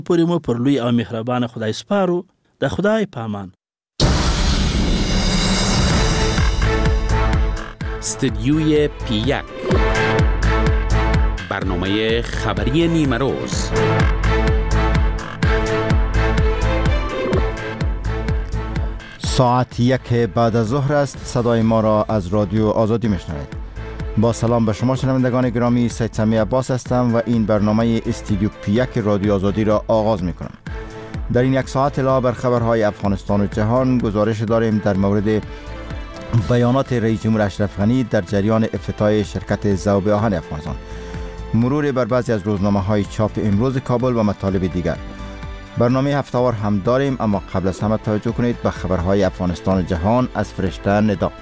پوری مو پر لوی او مهربان خدای سپارو. د خدای پامان. استدیوی پی1 برنامه خبری نیمه روز. ساعت 1 بعد از ظهر است. صدای ما را از رادیو آزادی میشنوید. با سلام به شما شنوندگان گرامی، سید سمی عباس هستم و این برنامه استودیو پی1 رادیو آزادی را آغاز میکنم. در این یک ساعت علاوه بر خبرهای افغانستان و جهان گزارش داریم در مورد بیانات رئیس جمهور اشرف غنی در جریان افتتاح شرکت ذوب آهن افغانستان، مرور بر بعضی از روزنامه‌های چاپ امروز کابل و مطالب دیگر. برنامه هفته‌وار هم داریم، اما قبل از همه توجه کنید به خبرهای افغانستان و جهان از فرشته ندا.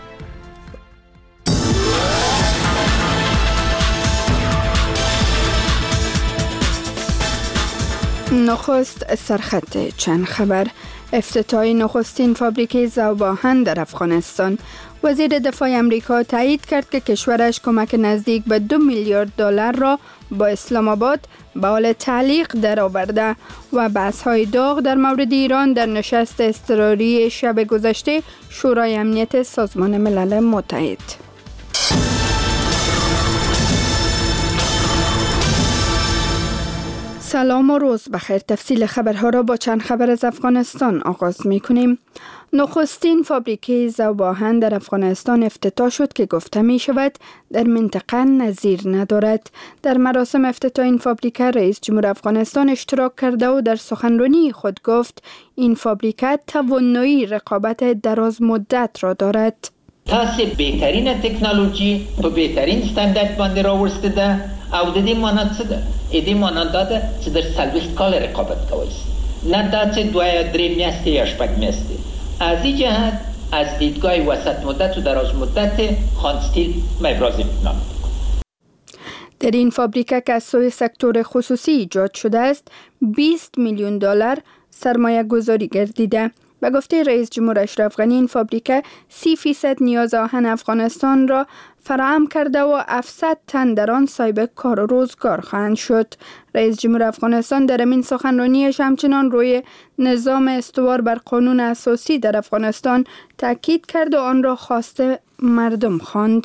نخست سرخط چند خبر. افتتاح نخستین فابریکه ذوب آهن در افغانستان. وزیر دفاع امریکا تایید کرد که کشورش کمک نزدیک به 2 میلیارد دلار را با اسلام آباد به حال تعلیق درآورده و بحث‌های داغ در مورد ایران در نشست اضطراری شب گذشته شورای امنیت سازمان ملل متحد. سلام و روز بخیر. تفصیل خبرها را با چند خبر از افغانستان آغاز می کنیم. نخستین فابریکه ذوب آهن در افغانستان افتتاح شد که گفته می شود در منطقه نظیر ندارد. در مراسم افتتاح این فابریکه رئیس جمهور افغانستان اشتراک کرده و در سخنرانی خود گفت این فابریکه توانایی رقابت دراز مدت را دارد. تاسو بهترین تکنولوژی په بهترین استاندارد باندې راوړسته او د دې مانند څه ده؟ دې مانند ده چې در 30 کال رقابت کوي، نه دا چې 2-3 میاشتې یا 8 میاشتې. از این جهت از دیدگاه وسط مدت و دراز مدت خان استیل ابراز اطمینان. در این فابریکه که از سوی سکتور خصوصی ایجاد شده است 20 میلیون دلار سرمایه گذاری گردیده. به گفته رئیس جمهور اشرف غنی این فابریکه 30% نیاز آهن افغانستان را فراهم کرده و 700 تن در آن صاحب کار و روزگار خواهند شد. رئیس جمهور افغانستان در این سخنرانیش همچنان روی نظام استوار بر قانون اساسی در افغانستان تاکید کرد و آن را خواسته مردم خواند.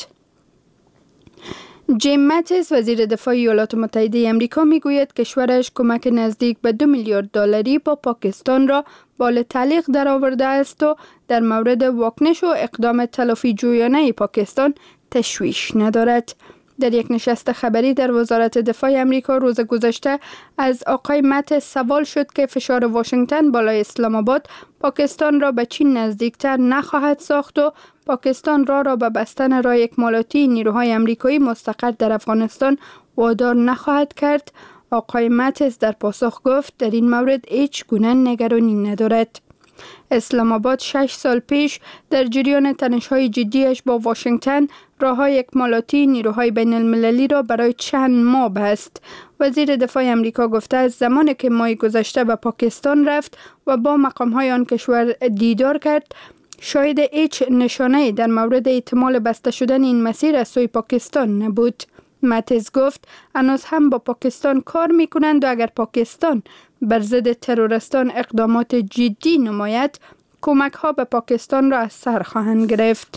جیم ماتیس وزیر دفاع ایالات متحده آمریکا میگوید کشورش کمک نزدیک به 2 میلیارد دلاری با پاکستان را بال تعلیق درآورده است و در مورد واکنش و اقدام تلافی جویانه پاکستان تشویش ندارد. در یک نشست خبری در وزارت دفاع آمریکا روز گذشته از آقای ماتیس سوال شد که فشار واشنگتن بالای اسلام آباد پاکستان را به چین نزدیکتر نخواهد ساخت و پاکستان را به بستن راه اکمالاتی نیروهای آمریکایی مستقر در افغانستان وادار نخواهد کرد. آقای ماتیس در پاسخ گفت در این مورد هیچ گونه نگرانی ندارد. اسلام آباد 6 سال پیش در جریان تنش‌های جدیش با واشنگتن راه‌های اکمالاتی نیروهای بین المللی را برای چند ماه بست. وزیر دفاع آمریکا گفته از زمانی که ماه گذشته به پاکستان رفت و با مقام‌های آن کشور دیدار کرد شاید هیچ نشانه‌ای در مورد احتمال بسته شدن این مسیر از سوی پاکستان نبود. ماتیس گفت هنوز هم با پاکستان کار می‌کنند و اگر پاکستان بر ضد تروریستان اقدامات جدی نماید کمک‌ها به پاکستان را از سر خواهند گرفت.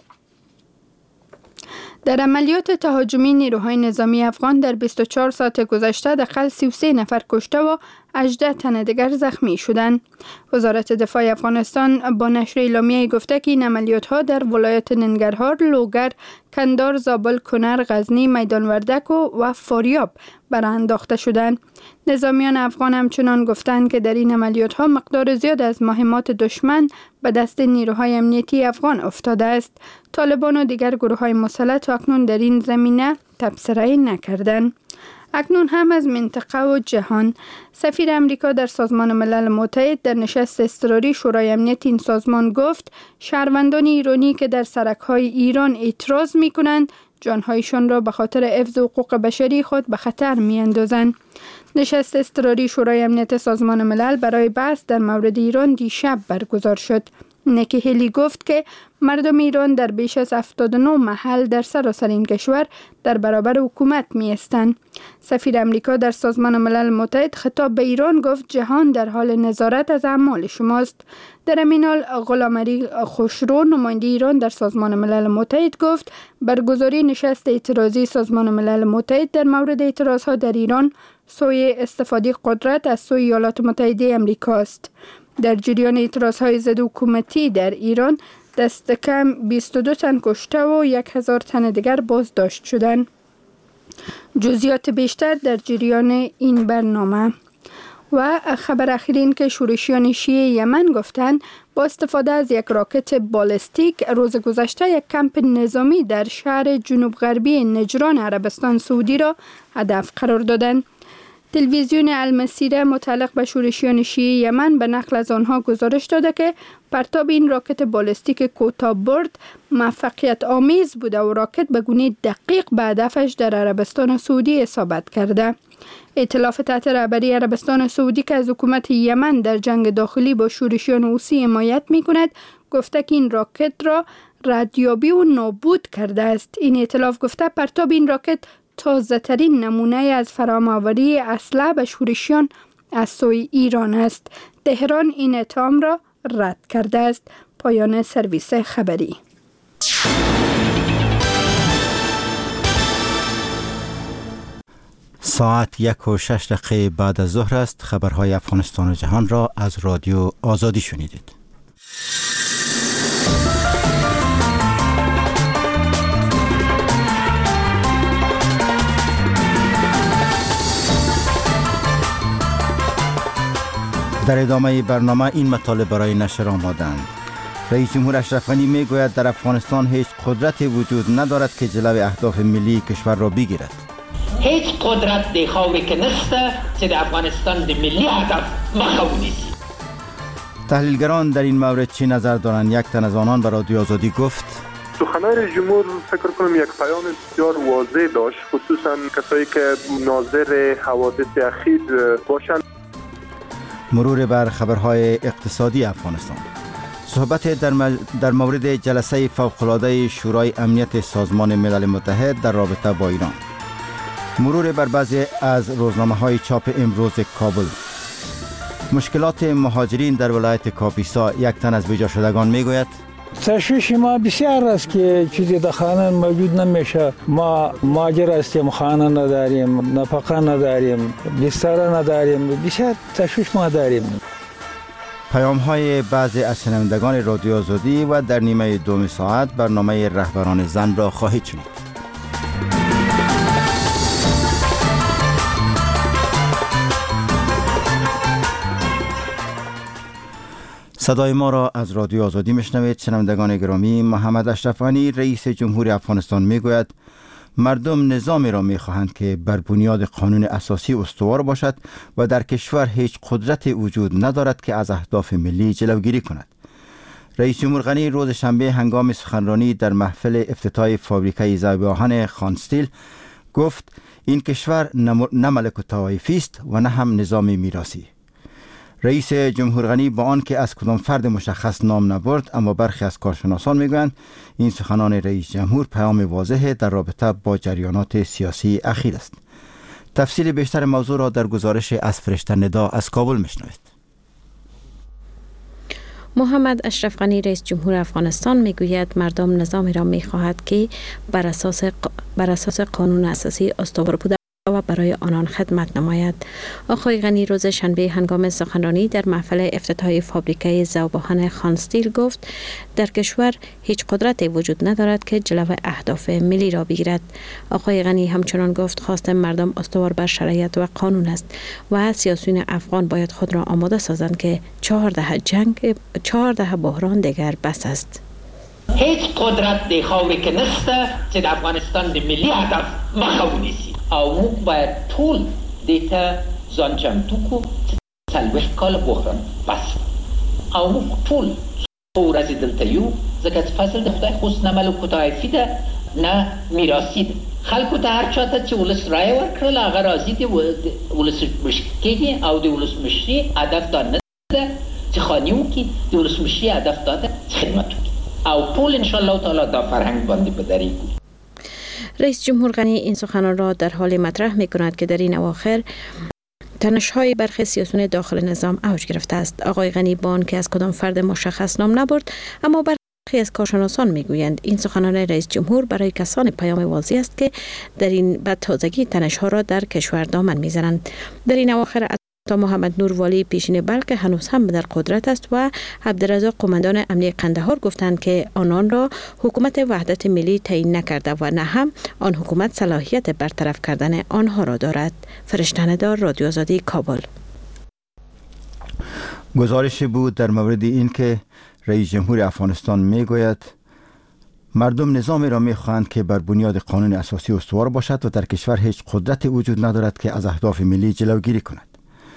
در عملیات تهاجمی نیروهای نظامی افغان در 24 ساعت گذشته حداقل 33 نفر کشته و 18 تن دیگر زخمی شدند. وزارت دفاع افغانستان با نشر اعلامیه‌ای گفته که این عملیات‌ها در ولایت ننگرهار، لوگر، کندار، زابل، کنر، غزنی، میدان وردک و فاریاب برآورده انداخته شدند. نظامیان افغان همچنان گفتند که در این عملیات‌ها مقدار زیاد از مهمات دشمن به دست نیروهای امنیتی افغان افتاده است. طالبان و دیگر گروه‌های مسلح اکنون در این زمینه تبصره نکردند. اکنون هم از منطقه و جهان. سفیر امریکا در سازمان ملل متحد در نشست اضطراری شورای امنیت این سازمان گفت شهروندان ایرانی که در سرک‌های ایران اعتراض می‌کنند جانهایشان را به خاطر حفظ حقوق بشری خود به خطر می‌اندازند. نشست اضطراری شورای امنیت سازمان ملل برای بحث در مورد ایران دیشب برگزار شد. نیکی هیلی گفت که مردم ایران در بیش از 79 محل در سراسر این کشور در برابر حکومت می ایستند. سفیر امریکا در سازمان ملل متحد خطاب به ایران گفت جهان در حال نظارت از اعمال شماست. در همین حال غلامعلی خوشرو نماینده ایران در سازمان ملل متحد گفت برگزاری نشست اعتراضی سازمان ملل متحد در مورد اعتراضها در ایران سوی استفاده قدرت از سوی ایالات متحده امریکا است. در جریان اعتراضهای ضد حکومتی در ایران دست کم 22 تن کشته و 1000 تن دیگر بازداشت شدند. جزئیات بیشتر در جریان این برنامه. و خبر اخیرین که شورشیان شیعه یمن گفتند با استفاده از یک راکت بالستیک روز گذشته یک کمپ نظامی در شهر جنوب غربی نجران عربستان سعودی را هدف قرار دادند. تلویزیون المسیره متعلق به شورشیان شیعه یمن به نقل از آنها گزارش داده که پرتاب این راکت بالستیک کوتاه‌برد موفقیت آمیز بوده و راکت به گونه دقیق به هدفش در عربستان سعودی اصابت کرده. ائتلاف تحت رهبری عربستان سعودی که از حکومت یمن در جنگ داخلی با شورشیان حوثی حمایت می‌کند گفته که این راکت را ردیابی و نابود کرده است. این ائتلاف گفته پرتاب این راکت تازه ترین نمونه از فرام‌آوری اسلحه به شورشیان از سوی ایران است. تهران این اتهام را رد کرده است. پایان سرویس خبری. ساعت 1:06 بعد از ظهر است. خبرهای افغانستان و جهان را از رادیو آزادی شنیدید. در ادامه برنامه این مطالب برای نشر آمادند. رئیس جمهور اشرف غنی می گوید در افغانستان هیچ قدرتی وجود ندارد که جلوی اهداف ملی کشور را بگیرد. هیچ قدرت دی خواهی که نسته که در افغانستان دی ملی هدف مخواه نیست. تحلیلگران در این مورد چی نظر دارند؟ یک تن از آنان به رادیو آزادی گفت سخنان رئیس جمهور فکر کنم یک پیام بسیار واضح داشت، خصوصا کسایی که ناظر حوادث اخیر باشند. مرور بر خبرهای اقتصادی افغانستان. صحبت در مورد جلسه فوق‌العاده شورای امنیت سازمان ملل متحد در رابطه با ایران. مرور بر بعضی از روزنامه‌های چاپ امروز کابل. مشکلات مهاجرین در ولایت کاپیسا. یک تن از بیجا شدگان میگوید تشویش ما بسیار است که چیزی در خانه موجود نمیشه. ما مهاجر هستیم، خانه نداریم، نفقه نداریم، بستر نداریم، بسیار تشویش ما داریم. پیام های بعضی از شنوندگان رادیو آزادی و در نیمه دوم ساعت برنامه رهبران زن را خواهید شنید. صدای ما را از رادیو آزادی میشنوید. شنوندگان گرامی، محمد اشرف غنی رئیس جمهور افغانستان میگوید مردم نظامی را میخواهند که بر بنیاد قانون اساسی استوار باشد و در کشور هیچ قدرت وجود ندارد که از اهداف ملی جلوگیری کند. رئیس جمهور غنی روز شنبه هنگام سخنرانی در محفل افتتاح فابریکه ضرب آهن خانستیل گفت این کشور نه ملک و طوایفی است و نه هم نظام میراثی. رئیس جمهور غنی با آن که از کدام فرد مشخص نام نبرد، اما برخی از کارشناسان میگویند این سخنان رئیس جمهور پیام واضح در رابطه با جریانات سیاسی اخیر است. تفصیل بیشتر موضوع را در گزارش از فرشته ندا از کابل میشنوید. محمد اشرف غنی رئیس جمهور افغانستان میگوید مردم نظامی را میخواهد که بر اساس قانون اساسی استوار بوده و برای آنان خدمت نماید. آقای غنی روز شنبه هنگام سخنرانی در محفل افتتاحی فابریکه ذوب آهن خانستیل گفت در کشور هیچ قدرتی وجود ندارد که جلوی اهداف ملی را بگیرد. آقای غنی همچنان گفت خواست مردم استوار بر شرایط و قانون است و سیاسیون افغان باید خود را آماده سازند که 14 بحران دیگر بس است. هیچ قدرت دی خواهی که نسته که در افغانستان دی ملی هدف مخواه نیست. او موږ باید ټول دې ته ځان چمتو کړو چې 40 کاله بحران بس او موږ ټول څو ورځې دلته یو ځکه چې فصل د خدای خو نه ملک و طایفي ده نه میراثي ده. خلکو ته هر چاته چې ولس رایه ورکړله هغه راضي دي ولسمشر کېږي او د ولسمشري هدف دا نه ده چې چه خانیو که درست مشی هدف داده خدمتو او پول انشالله تعالی دا فرهنگ باندی بداری. رئیس جمهور غنی این سخنان را در حال مطرح می کند که در این اواخر تنش‌های برخی سیاسیون داخل نظام اوج گرفته است. آقای غنی با آنکه از کدام فرد مشخص نام نبرد، اما برخی از کارشناسان میگویند این سخنان رئیس جمهور برای کسان پیام واضح است که در این بدتازگی تنش‌ها را در کشور دامن میزنند. در این اواخر تا محمد نور والی پیشین بلخ هنوز هم در قدرت است و عبدالرزاق قماندان امنیه قندهار گفتند که آنان را حکومت وحدت ملی تعیین نکرده و نه هم آن حکومت صلاحیت برطرف کردن آنها را دارد. فرشته‌ندار رادیو آزادی کابل. گزارشی بود در مورد این که رئیس جمهور افغانستان میگوید مردم نظامی را میخواهند که بر بنیاد قانون اساسی استوار باشد و در کشور هیچ قدرتی وجود ندارد که از اهداف ملی جلوگیری کند.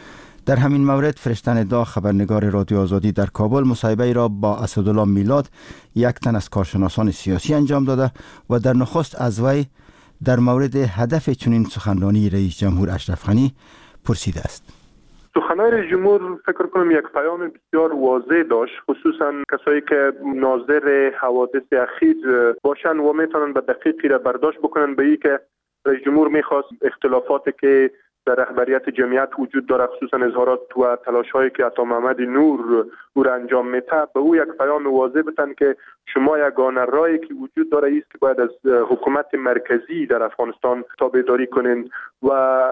در همین مورد فرشته‌ندار خبرنگار رادیو آزادی در کابل مصاحبه را با اسدالله میلاد، یک تن از کارشناسان سیاسی انجام داده و در نخست از وی در مورد هدف چنین سخنرانی رئیس جمهور اشرف غنی پرسیده است. سخنان رئیس جمهور فکر کنم یک پیام بسیار واضح داشت، خصوصا کسایی که ناظر حوادث اخیر باشن و میتونن به دقیقی را برداشت بکنن به این که رئیس جمهور میخواست اختلافاتی که در رهبریت جمعیت وجود داره، خصوصا اظهارات و تلاش‌هایی که عطا محمد نور او را انجام میده، به او یک پیام واضح بدن که شما یگانه راهی که وجود داره است که باید از حکومت مرکزی در افغانستان تابعداری کنین و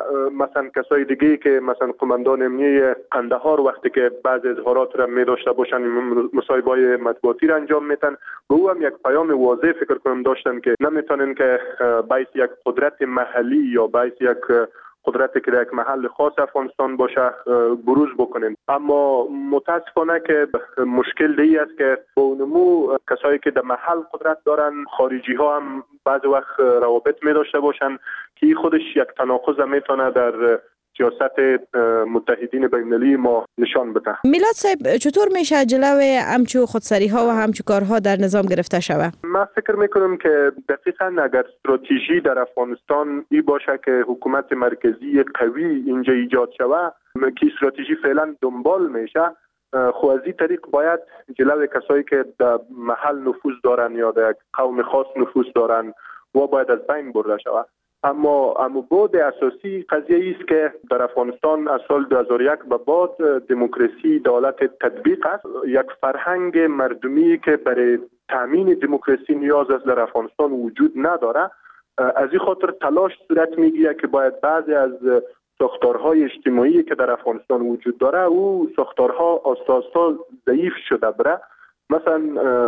مثلا کسای دیگه که مثلا قماندان امنیه قندهار وقتی که بعض اظهارات را می داشته باشن مصاحبه‌های مطبوعاتی را انجام میدن، به او هم یک پیام واضح فکر کنم داشتن که نمیتونن که باعث یک قدرت محلی یا باعث یک قدرتی که در یک محل خاص افغانستان باشه بروز بکنین. اما متاسفانه که مشکل دی است که با اونمو کسایی که در محل قدرت دارن خارجی ها هم بعض وقت روابط می داشته باشن که خودش یک تناقض میتونه در سیاست متحدین بین‌المللی ما نشان بده. میلاد صاحب، چطور میشه جلوی همچو خودسری ها و همچو کارها در نظام گرفته شود؟ من فکر میکنم که دقیقاً اگر استراتژی در افغانستان ای باشه که حکومت مرکزی قوی اینجا ایجاد شود که استراتژی فعلا دنبال میشه، خو از این طریق باید جلوی کسایی که در محل نفوذ دارن یا در قوم خاص نفوذ دارن و باید از بین برده شود. اما بود اساسی قضیه است که در افغانستان از سال 2001 به بعد دموکراسی دولت تطبیق است. یک فرهنگ مردمی که برای تامین دموکراسی نیاز است در افغانستان وجود نداره. از این خاطر تلاش صورت میگیره که باید بعضی از ساختارهای اجتماعی که در افغانستان وجود داره او ساختارها آساسا ضعیف شده بره. مثلا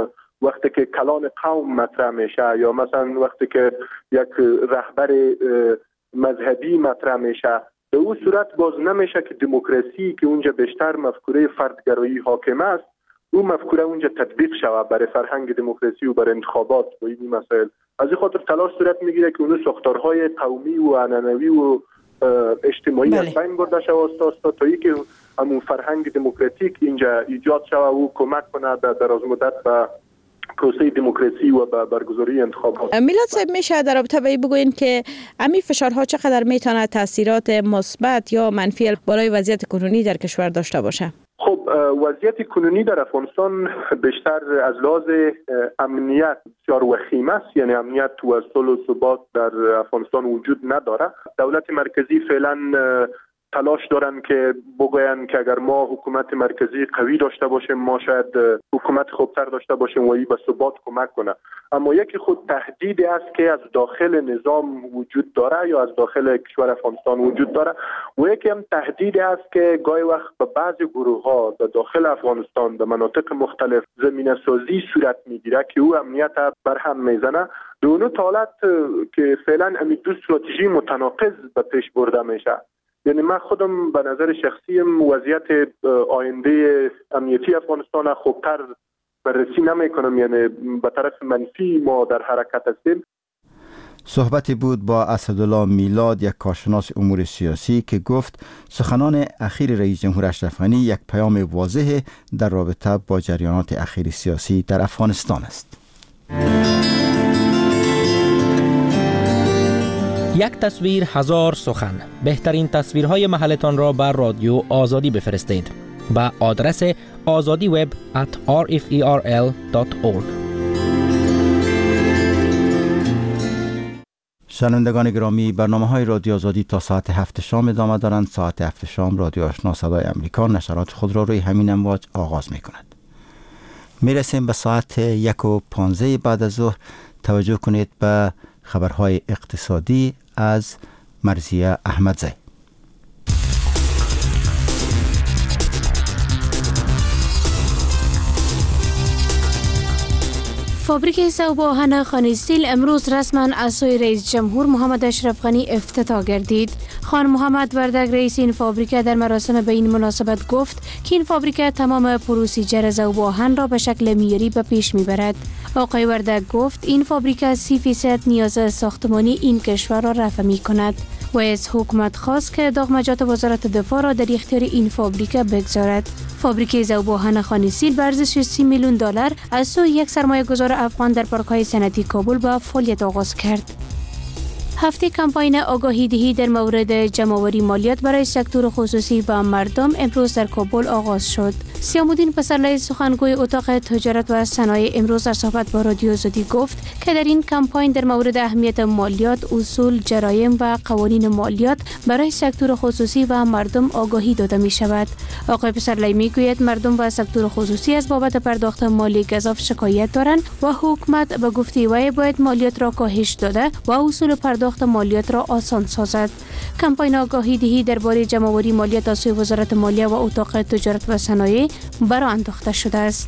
وقتی که کلان قوم مطرح میشه یا مثلا وقتی که یک رهبر مذهبی مطرح میشه، به اون صورت باز نمیشه که دموکراسی که اونجا بیشتر مفکوره فردگرایی حاکم است اون مفکوره اونجا تطبیق شود برای فرهنگ دموکراسی و برای انتخابات و این مسائل. از این خاطر تلاش صورت میگیره که اون ساختارهای قومی و عنعنوی و اجتماعی از بین برده شود تا اینکه همون فرهنگ دموکراتیک اینجا ایجاد شود و کمک کنه در دراز مدت به پروسه دموکراسی و برگزاری انتخابات. میلاد صاحب، میشه در رابطه با این بگوین که همین فشارها چقدر میتونه تاثیرات مثبت یا منفی برای وضعیت کنونی در کشور داشته باشه؟ خب وضعیت کنونی در افغانستان بیشتر از لحاظ امنیت بسیار وخیم است، یعنی امنیت و صلح و ثبات در افغانستان وجود نداره. دولت مرکزی فعلا تلاش دارن که بگوین که اگر ما حکومت مرکزی قوی داشته باشیم ما شاید حکومت خوبتر داشته باشیم و این به ثبات کمک کنه. اما یکی خود تهدیدی است که از داخل نظام وجود داره یا از داخل کشور افغانستان وجود داره و یکی هم تهدیدی است که گاهی وقت به بعضی گروه ها در داخل افغانستان در مناطق مختلف زمینه سازی صورت میگیره که او امنیت برهم میزنه. دو حالت که فعلا همین دو استراتژی متناقض به پیش برده میشه. یعنی من خودم به نظر شخصیم وضعیت آینده امنیتی افغانستان خوبتر بررسی نمی کنم، یعنی به طرف منفی ما در حرکت هستیم. صحبتی بود با اسدالله میلاد، یک کارشناس امور سیاسی، که گفت سخنان اخیر رئیس جمهور اشرف غنی یک پیام واضح در رابطه با جریانات اخیر سیاسی در افغانستان است. یک تصویر هزار سخن. بهترین تصویرهای محلتان را بر رادیو آزادی بفرستید. به آدرس azadiweb@rferl.org. شنوندگان گرامی، برنامه‌های رادیو آزادی تا ساعت 7 شام ادامه دارند. ساعت 7 شام رادیو آشنا صدای امریکا نشرات خود را روی همین امواج آغاز می‌کند. میرسیم به ساعت 1:15 بعد از ظهر. توجه کنید به خبرهای اقتصادی از مرزیه احمدزی. فابریک ذوب آهن خان استیل امروز رسما از سوی رئیس جمهور محمد اشرف غنی افتتاح گردید. خان محمد وردگ رئیس این فابریک در مراسم به این مناسبت گفت که این فابریک تمام پروسیجر ذوب آهن را به شکل معیاری به پیش میبرد. آقای وردگ گفت این فابریک 30% نیاز ساختمانی این کشور را رفع می کند و از حکومت خواست که دغمجات وزارت دفاع را در اختیار این فابریک بگذارد. فابریک ذوب آهن خان استیل به ارزش 30 میلیون دلار از سوی یک سرمایه‌گذار افغان در پارک‌های صنعتی کابل به فعالیت آغاز کرد. هفته کمپاین آگاهی دهی در مورد جمع‌آوری مالیات برای سکتور خصوصی و مردم امروز در کابل آغاز شد. سیام‌الدین پسرلی سخنگوی اتاق تجارت و صنایع امروز در صحبت با رادیو آزادی گفت که در این کمپاین در مورد اهمیت مالیات، اصول، جرایم و قوانین مالیات برای سکتور خصوصی و مردم آگاهی داده می شود. آقای پسرلی می گوید مردم و سکتور خصوصی از بابت پرداخت مالی گزاف شکایت دارند و حکومت به گفته وی باید مالیات را کاهش داده و اصول پرداخت مالیات را آسان سازد. کمپاین آگاهی دهی درباره جمع‌آوری مالیات از سوی وزارت مالیه و اتاق تجارت و صنایع برآ انداخته شده است.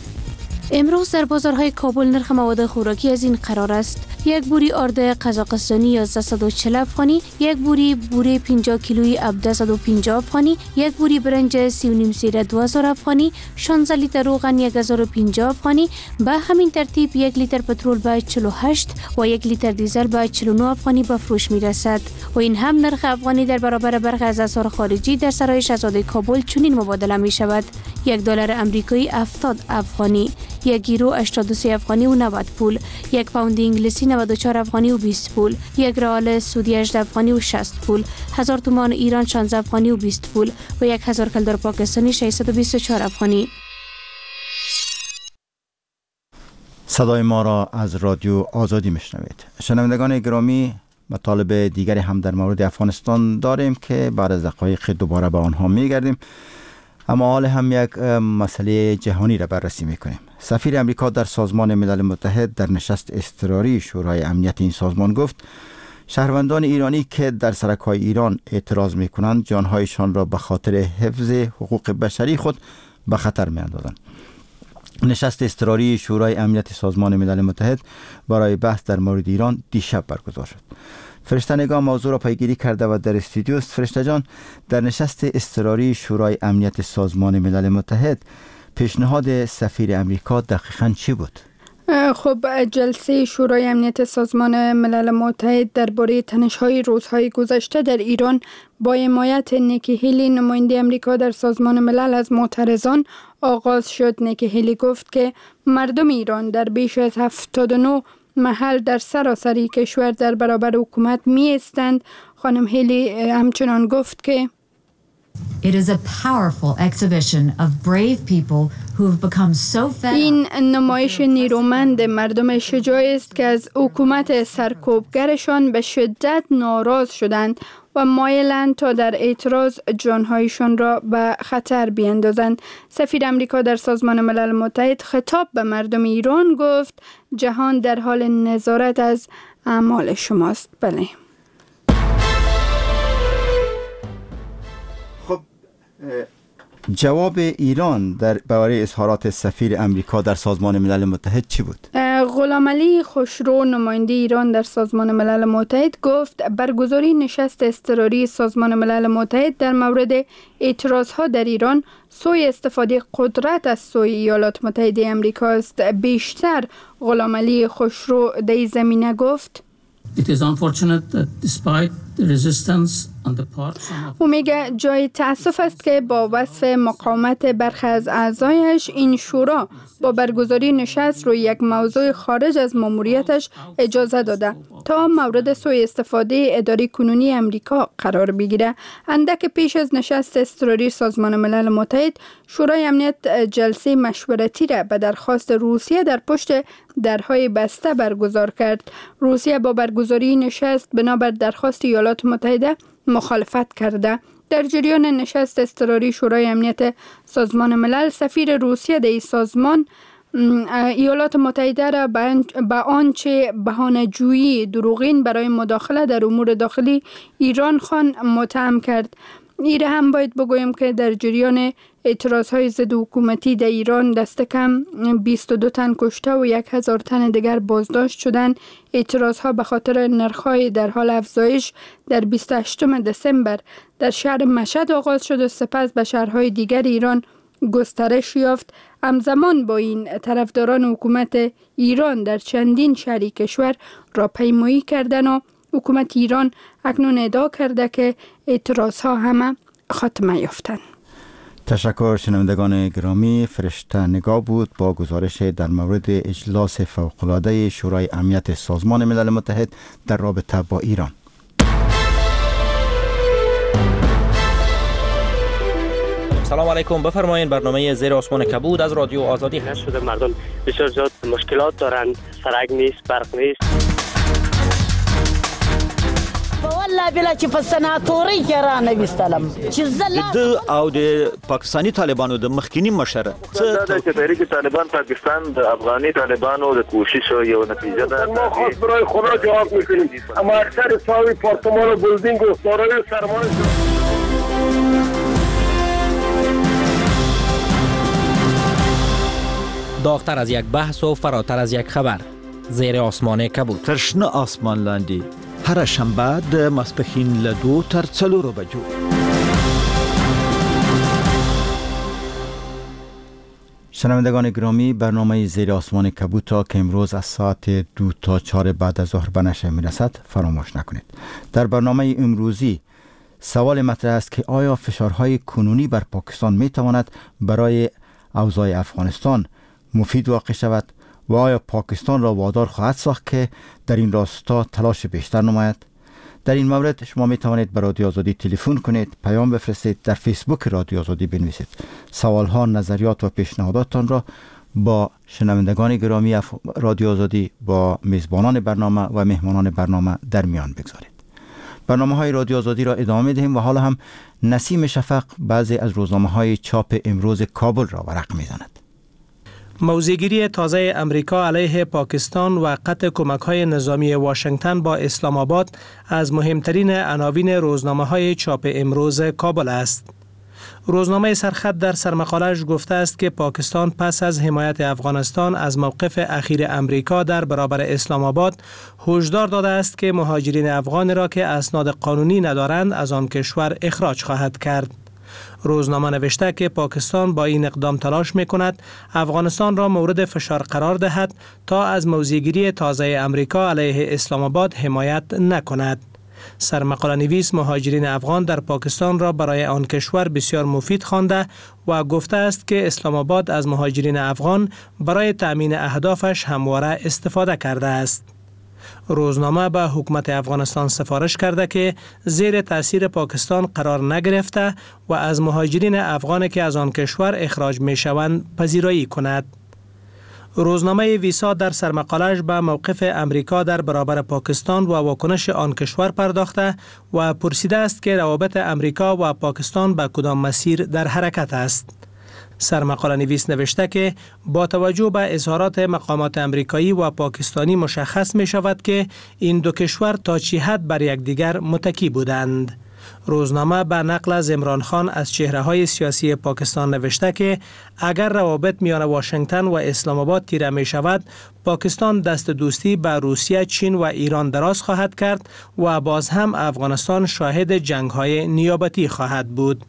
امروز در بازارهای کابل نرخ مواد خوراکی از این قرار است: یک بوری آرد قزاقستانی 1140 افغانی، یک بوری بوره 50 کیلویی 1750 افغانی، یک بوری برنج 3.5 سیر 2000 افغانی، 16 لیتر روغن 1050 افغانی، به همین ترتیب 1 لیتر پترول به 48 و 1 لیتر دیزل به 49 افغانی به فروش می رسد و این هم نرخ افغانی در برابر برخی از اسعار خارجی در سرای شاهزاده کابل چنین مبادله می شود: $1 امریکایی 70 افغانی، 1 یورو 83 افغانی و 90 پول، 1 پوند انگلیسی 94 افغانی و 20 پول، 1 ریال سعودی 18 افغانی و 60 پول، 1000 تومان ایران 16 افغانی و 20 پول و 1000 کلدر پاکستانی 624 افغانی. صدای ما را از رادیو آزادی میشنوید. شنوندگان گرامی، مطالب دیگری هم در مورد افغانستان داریم که بعد از دقایق دوباره به آنها میگردیم، اما حال هم یک مسئله جهانی را بررسی میکنیم. سفیر امریکا در سازمان ملل متحد در نشست اضطراری شورای امنیت این سازمان گفت شهروندان ایرانی که در سرک‌های ایران اعتراض میکنند جانهایشان را به خاطر حفظ حقوق بشری خود به خطر میاندازند. نشست اضطراری شورای امنیت سازمان ملل متحد برای بحث در مورد ایران دیشب برگزار شد. فرشته نگاه موضوع را پیگیری کرده و در استودیو است. فرشته جان، در نشست اضطراری شورای امنیت سازمان ملل متحد پیشنهاد سفیر امریکا دقیقاً چی بود؟ خب، جلسه شورای امنیت سازمان ملل متحد درباره تنش‌های روزهای گذشته در ایران با حمایت نیکی هیلی نماینده امریکا در سازمان ملل از معترضان آغاز شد. نیکی هیلی گفت که مردم ایران در بیش از 79 محل در سراسر کشور در برابر حکومت می ایستند. خانم هیلی همچنان گفت که It is a powerful exhibition of brave people who have become so fed up. این نمایش نیرومند مردم شجاع است که از حکومت سرکوبگرشان به شدت ناراض شدند و مایلند تا در اعتراض جانهایشان را به خطر بیندازند. سفیر امریکا در سازمان ملل متحد خطاب به مردم ایران گفت جهان در حال نظارت از اعمال شماست. بله. جواب ایران در برای اظهارات سفیر امریکا در سازمان ملل متحد چی بود؟ غلامعلی خوشرو نماینده ایران در سازمان ملل متحد گفت برگزاری نشست اضطراری سازمان ملل متحد در مورد اعتراضها در ایران سوی استفاده قدرت از سوی ایالات متحده امریکا است. بیشتر غلامعلی خوشرو در این زمینه گفت It is unfortunate that despite the resistance on the part او میگه جای تأسف است که با وصف مقاومت برخی از اعضایش این شورا با برگزاری نشست روی یک موضوع خارج از ماموریتش اجازه داده تا مورد سوء استفاده اداره کنونی امریکا قرار بگیره. اندک پیش از نشست اضطراری سازمان ملل متحد، شورای امنیت جلسه مشورتی را به درخواست روسیه در پشت درهای بسته برگزار کرد. روسیه با برگزاری نشست بنابر درخواست ایالات متحده مخالفت کرده. در جریان نشست اضطراری شورای امنیت سازمان ملل، سفیر روسیه در سازمان ایالات متحده را به آنچه بهانه‌جویی دروغین برای مداخله در امور داخلی ایران خان متهم کرد. ایره هم باید بگویم که در جریان اعتراضهای ضد حکومتی در ایران دست کم 22 تن کشته و 1000 تن دیگر بازداشت شدند. اعتراضها به خاطر نرخ‌های در حال افزایش در 28 دسامبر در شهر مشهد آغاز شد و سپس به شهرهای دیگر ایران گسترش یافت. همزمان با این، طرفداران حکومت ایران در چندین شهر کشور راهپیمایی کردند و حکومت ایران اکنون ادعا کرده که اعتراضها همه خاتمه یافتند. تشکر شنوندگان گرامی. فرشته نگاه بود با گزارش در مورد اجلاس فوق‌العاده شورای امنیت سازمان ملل متحد در رابطه با ایران. سلام علیکم، بفرمایید. برنامه زیر آسمان کبود از رادیو آزادی هست. شده مردم بسیار زیاد مشکلات دارند، سرک نیست، برق نیست. والله بلا چې په سناتوري کې را نه وستلم چې د او د پاکستانی طالبانو د مخکینی مشره دا چې تحریک طالبان پاکستان د افغاني طالبانو د کوشش یو نتیجه ده. ما خاص برای خدا جواب میکنیم، اما اکثر ساوی پارتمان و بلدینگ و دارای سرمایه داغتر از یک بحث و فراتر از یک خبر. زیر آسمان کبود. ترشنه آسمان لاندی هر شنبه د ماسپښین له 2 تر 4 بجو. شنوندگان گرامی، برنامه زیر آسمان کبوتا که امروز از ساعت 2 تا 4 بعد از ظهر به نشر میرسد فراموش نکنید. در برنامه امروزی سوال مطرح است که آیا فشارهای کنونی بر پاکستان میتواند برای اوضاع افغانستان مفید واقع شود و آیا پاکستان را وادار خواهد ساخت که در این راستا تلاش بیشتر نماید؟ در این مورد شما می توانید به رادیو آزادی تلفن کنید، پیام بفرستید، در فیسبوک رادیو آزادی بنویسید. سوالها، نظریات و پیشنهاداتتان را با شنوندگان گرامی رادیو آزادی، با میزبانان برنامه و مهمانان برنامه در میان بگذارید. برنامه های رادیو آزادی را ادامه دهیم و حالا هم نسیم شفق بعضی از روزنامه های چاپ امروز کابل را ورق می زند. موضع‌گیری تازه امریکا علیه پاکستان و قطع کمک‌های نظامی واشنگتن با اسلام آباد از مهمترین عناوین روزنامه‌های چاپ امروز کابل است. روزنامه سرخط در سرمقاله‌اش گفته است که پاکستان پس از حمایت افغانستان از موقف اخیر امریکا در برابر اسلام آباد هشدار داده است که مهاجرین افغان را که اسناد قانونی ندارند از آن کشور اخراج خواهد کرد. روزنامه نوشته که پاکستان با این اقدام تلاش می‌کند افغانستان را مورد فشار قرار دهد تا از موضع‌گیری تازه امریکا علیه اسلام آباد حمایت نکند. سرمقاله نویس مهاجرین افغان در پاکستان را برای آن کشور بسیار مفید خوانده و گفته است که اسلام آباد از مهاجرین افغان برای تأمین اهدافش همواره استفاده کرده است. روزنامه به حکومت افغانستان سفارش کرده که زیر تأثیر پاکستان قرار نگرفته و از مهاجرین افغان که از آن کشور اخراج می شوند پذیرایی کند. روزنامه ویسا در سرمقاله‌اش به موقف امریکا در برابر پاکستان و واکنش آن کشور پرداخته و پرسیده است که روابط امریکا و پاکستان به کدام مسیر در حرکت است. سرمقاله نویس نوشته که با توجه به اظهارات مقامات امریکایی و پاکستانی مشخص می شود که این دو کشور تا چه حد بر یکدیگر متکی بودند. روزنامه به نقل از عمران خان از چهره‌های سیاسی پاکستان نوشته که اگر روابط میان واشنگتن و اسلام آباد تیره می شود، پاکستان دست دوستی به روسیه، چین و ایران دراز خواهد کرد و باز هم افغانستان شاهد جنگ‌های نیابتی خواهد بود.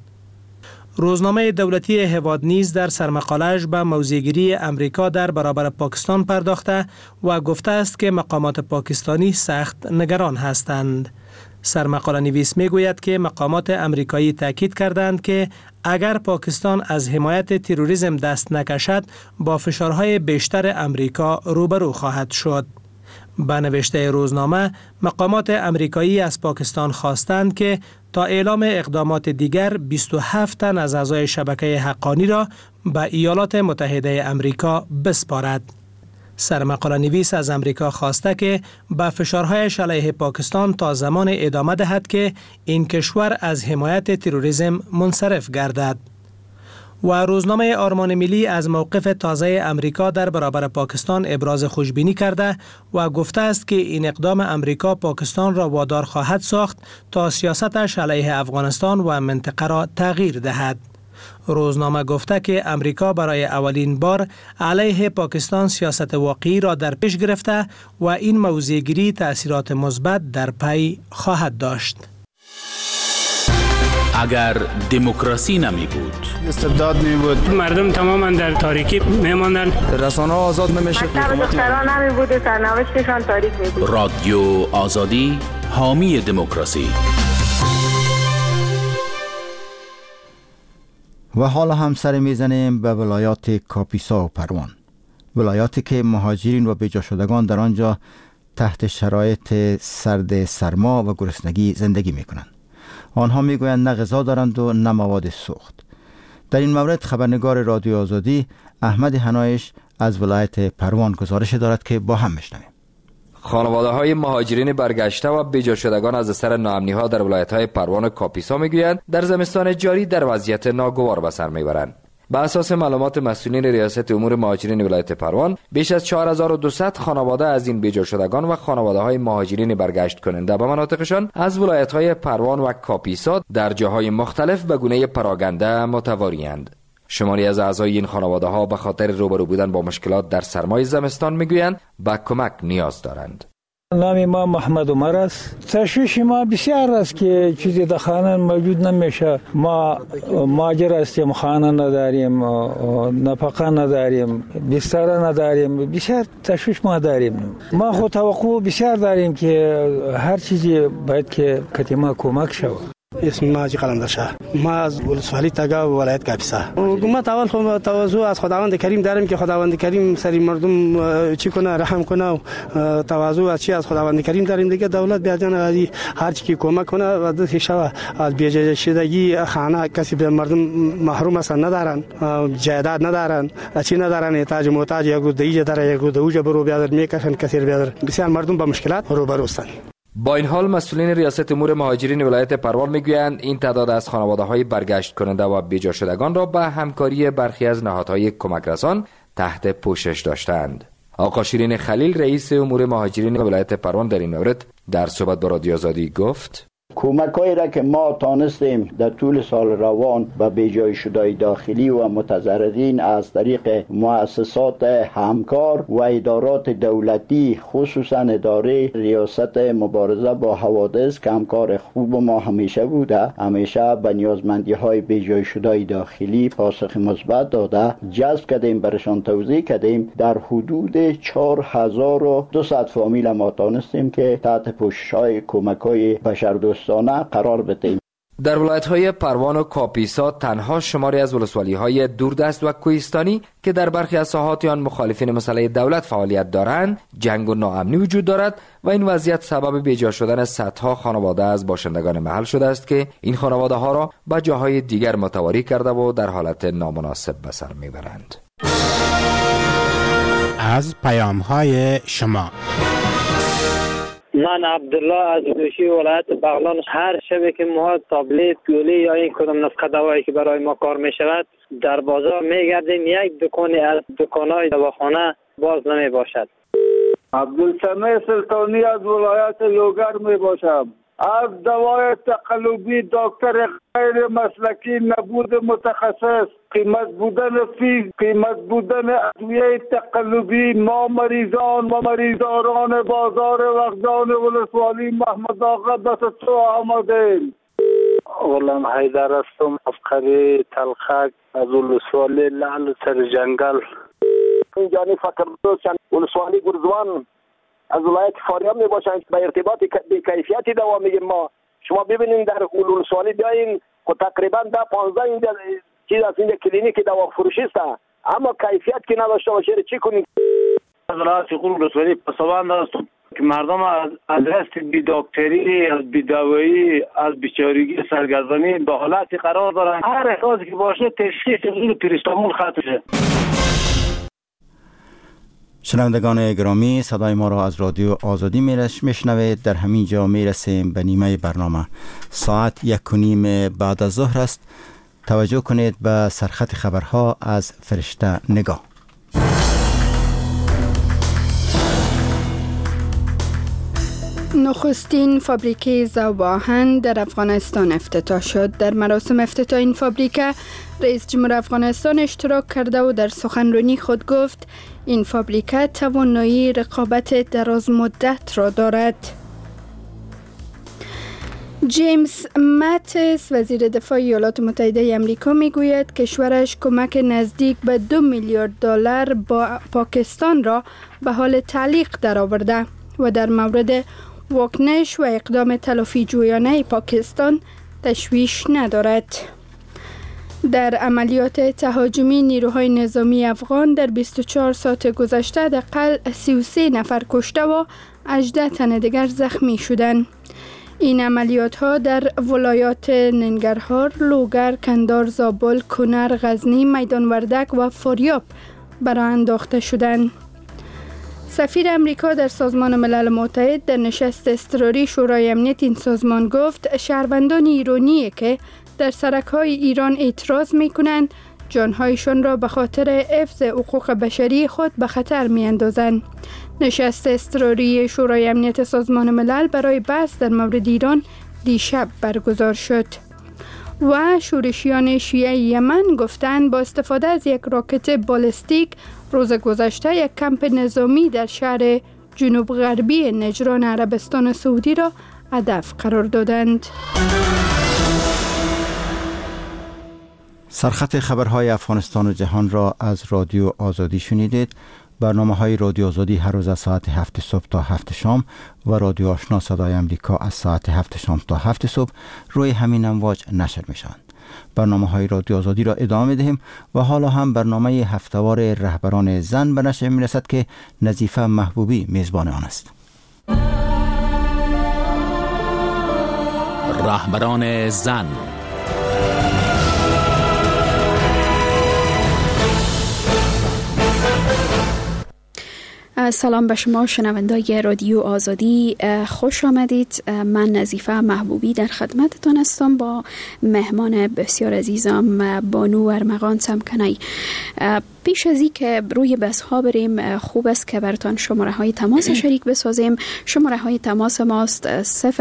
روزنامه دولتی هواد نیز در سرمقاله‌اش به موضع‌گیری امریکا در برابر پاکستان پرداخته و گفته است که مقامات پاکستانی سخت نگران هستند. سرمقاله نویس می گوید که مقامات امریکایی تاکید کردند که اگر پاکستان از حمایت تروریسم دست نکشد با فشارهای بیشتر امریکا روبرو خواهد شد. به نوشته روزنامه، مقامات امریکایی از پاکستان خواستند که تا اعلام اقدامات دیگر 27 تن از اعضای شبکه حقانی را به ایالات متحده امریکا بسپارد. سرمقاله نویس از امریکا خواسته که به فشارهایش علیه پاکستان تا زمان ادامه دهد که این کشور از حمایت تروریسم منصرف گردد. و روزنامه آرمان ملی از موقف تازه امریکا در برابر پاکستان ابراز خوشبینی کرده و گفته است که این اقدام امریکا پاکستان را وادار خواهد ساخت تا سیاستش علیه افغانستان و منطقه را تغییر دهد. روزنامه گفته که امریکا برای اولین بار علیه پاکستان سیاست واقعی را در پیش گرفته و این موضع‌گیری تأثیرات مثبت در پی خواهد داشت. اگر دموکراسی نمی بود، استبداد می بود، مردم تماما در تاریکی می ماندند، رسانه ها آزاد نمی شد، دختران نمی بود، سرنوشتشان تاریک می بود. رادیو آزادی حامی دموکراسی. و حالا هم سر میزنیم به ولایات کاپیسا و پروان، ولایاتی که مهاجرین و بیجا شدگان در آنجا تحت شرایط سرد سرما و گرسنگی زندگی می کنند. آنها می گویند نه غذا دارند و نه مواد سوخت. در این مورد خبرنگار رادیو آزادی احمد حنایش از ولایت پروان گزارش دارد که با هم میشنویم. خانواده‌های مهاجرین برگشته و بیجا شدگان از اثر ناامنی‌ها در ولایت‌های پروان و کاپیسا می‌گویند در زمستان جاری در وضعیت ناگوار به سر می‌برند. به اساس معلومات مسئولین ریاست امور مهاجرین ولایت پروان، بیش از 4200 خانواده از این بیجا شدگان و خانواده‌های مهاجرین برگشت کننده به مناطقشان از ولایت‌های پروان و کاپیسا در جاهای مختلف به گونه پراگنده متواری‌اند. شماری از اعضای این خانواده‌ها به خاطر روبرو بودن با مشکلات در سرمای زمستان میگویند به کمک نیاز دارند. نام ما محمد عمر است. تشویش ما بسیار است که چیزی در خانه موجود نمیشه. ما ماجر هستیم، خانه نداریم، نفقه نداریم، بستر نداریم، بسیار تشویش ما داریم. ما خود توقع بسیار داریم که هر چیزی باید که کتیما کمک شود. اسم ما قلندر شاه، ما از ولسوالی تگا و ولایت کاپیسا. حکومت اول خود تواضع از خداوند کریم داریم که خداوند کریم سری مردم چی کنه، رحم کنه. تواضع از چی از خداوند کریم داریم دیگه. دولت بیا جان هر چی کمک کنه و دست شوا از بیجا شدگی خانه کسی به مردم محروم است ندارن، جایداد ندارن، چی ندارن، احتیاج محتاج یک رو دیجه داره، یک رو دوجه برو بیادر میکشن کثیر بیادر. بسیار مردم با مشکلات روبرو هستند. با این حال مسئولین ریاست امور مهاجرین ولایت پروان میگویند این تعداد از خانواده‌های برگشت کننده و بیجا شدگان را به همکاری برخی از نهادهای کمک رسان تحت پوشش داشتند. آقا شیرین خلیل رئیس امور مهاجرین ولایت پروان در این مورد در صحبت با رادیو آزادی گفت: کمک‌هایی را که ما تانستیم در طول سال روان به بیجای شدای داخلی و متضررین از طریق مؤسسات همکار و ادارات دولتی، خصوصا اداره ریاست مبارزه با حوادث که همکار خوب ما همیشه بوده، همیشه به نیازمندی‌های بیجای شدای داخلی پاسخ مثبت داده، جذب کردیم، برشان توضیح کردیم. در حدود 4200 فامیل ما تانستیم که تحت پوشش‌های کمک‌های بشردوستانه قرار بدهیم. در ولایت‌های پروان و کاپیسا تنها شماری از ولسوالی‌های دوردست و کوهستانی که در برخی از ساحات آن مخالفین مسئله دولت فعالیت دارند، جنگ و ناامنی وجود دارد و این وضعیت سبب بیجا شدن صدها خانواده از باشندگان محل شده است که این خانواده‌ها را به جاهای دیگر متواری کرده و در حالت نامناسب به سر میبرند. از پیام‌های شما. من عبدالله از دوشی ولایت بغلان. هر شبه که ما تابلت، گولی یا این کدام نسخه دوایی که برای ما کار می شود در بازار می گردیم، یک دکانی از دکانهای دواخانه باز نمی باشد. عبدالسمیع سلطانی از ولایت لوگر می باشم. از دوای تقلبی دکتر غیر مسلکی، نبود متخصص، قیمت بودن فیز، قیمت بودن ادویه تقلبی، ما مریضان و مریضاران بازار وغزان ولسوالی محمد آقا بس تو آمدیم. غلام حیدر هستم، افقری تلخک از ولسوالی لعل سر جنگل. اینجانی فکر دوستان ولسوالی گرزوان از ولایت فاریاب می باشند. به ارتباط بی‌کیفیتی دوام میگیم. ما شما ببینید در ولسوالی بیاین و تقریبا 10-15 اینجا چیز از اینجا کلینیک دوا فروشی است، اما کیفیت که نداشته باشه چی کنیم؟ از ولایت ولسوالی پسوان است. که مردم از دست بی دکتری، از بی دوایی، از بیچارگی سرگردانی به حالت قرار دارن. هر احساسی که باشه تشخیص این پریستامول خطشه. شنوندگان گرامی، صدای ما را از رادیو آزادی میشنوید. در همین جا میرسیم به نیمه برنامه. ساعت 1:30 بعد از ظهر است. توجه کنید به سرخط خبرها از فرشته نگاه. نخستین فابریکه ذوب آهن در افغانستان افتتاح شد. در مراسم افتتاح این فابریکه رئیس جمهور افغانستان اشتراک کرده و در سخنرانی خود گفت این فابریکه توانایی رقابت دراز مدت را دارد. جیمز ماتیس وزیر دفاع ایالات متحده آمریکا میگوید کشورش کمک نزدیک به $2 میلیارد با پاکستان را به حال تعلیق درآورده و در مورد واکنش و اقدام تلافی جویانه پاکستان تشویش ندارد. در عملیات تهاجمی نیروهای نظامی افغان در 24 ساعت گذشته حداقل 33 نفر کشته و 18 تن دیگر زخمی شدند. این عملیات ها در ولایات ننگرهار، لوگر، کندهار، زابل، کنر، غزنی، میدان وردک و فاریاب برآورده انداخته شدند. سفیر امریکا در سازمان ملل متحد در نشست اضطراری شورای امنیت این سازمان گفت شهروندان ایرانی که در سرک‌های ایران اعتراض می‌کنند جان‌هایشان را به خاطر حفظ حقوق بشری خود به خطر می‌اندازند. نشست اضطراری شورای امنیت سازمان ملل برای بحث در مورد ایران دیشب برگزار شد. و شورشیان شیعه یمن گفتند با استفاده از یک راکت بالستیک روز گذشته یک کمپ نظامی در شهر جنوب غربی نجران عربستان سعودی را هدف قرار دادند. سرخط خبرهای افغانستان و جهان را از رادیو آزادی شنیدید. برنامه‌های رادیو آزادی هر روز از ساعت 7 صبح تا 7 شام و رادیو آشنا صدای امریکا از ساعت 7 شام تا 7 صبح روی همین امواج نشر می‌شوند. برنامه‌های رادیو آزادی را ادامه دهیم و حالا هم برنامه هفته‌وار رهبران زن به نشر می‌رسد که نظیفه محبوبی میزبان آن است. رهبران زن. سلام به شما شنوندگان رادیو آزادی، خوش آمدید. من نظیفه محبوبی در خدمتتان هستم با مهمان بسیار عزیزم بانو ارمغان سمکنی. پیش از این که روی بحث ها بریم خوب است که براتان شماره های تماس شریک بسازیم. شماره های تماس ماست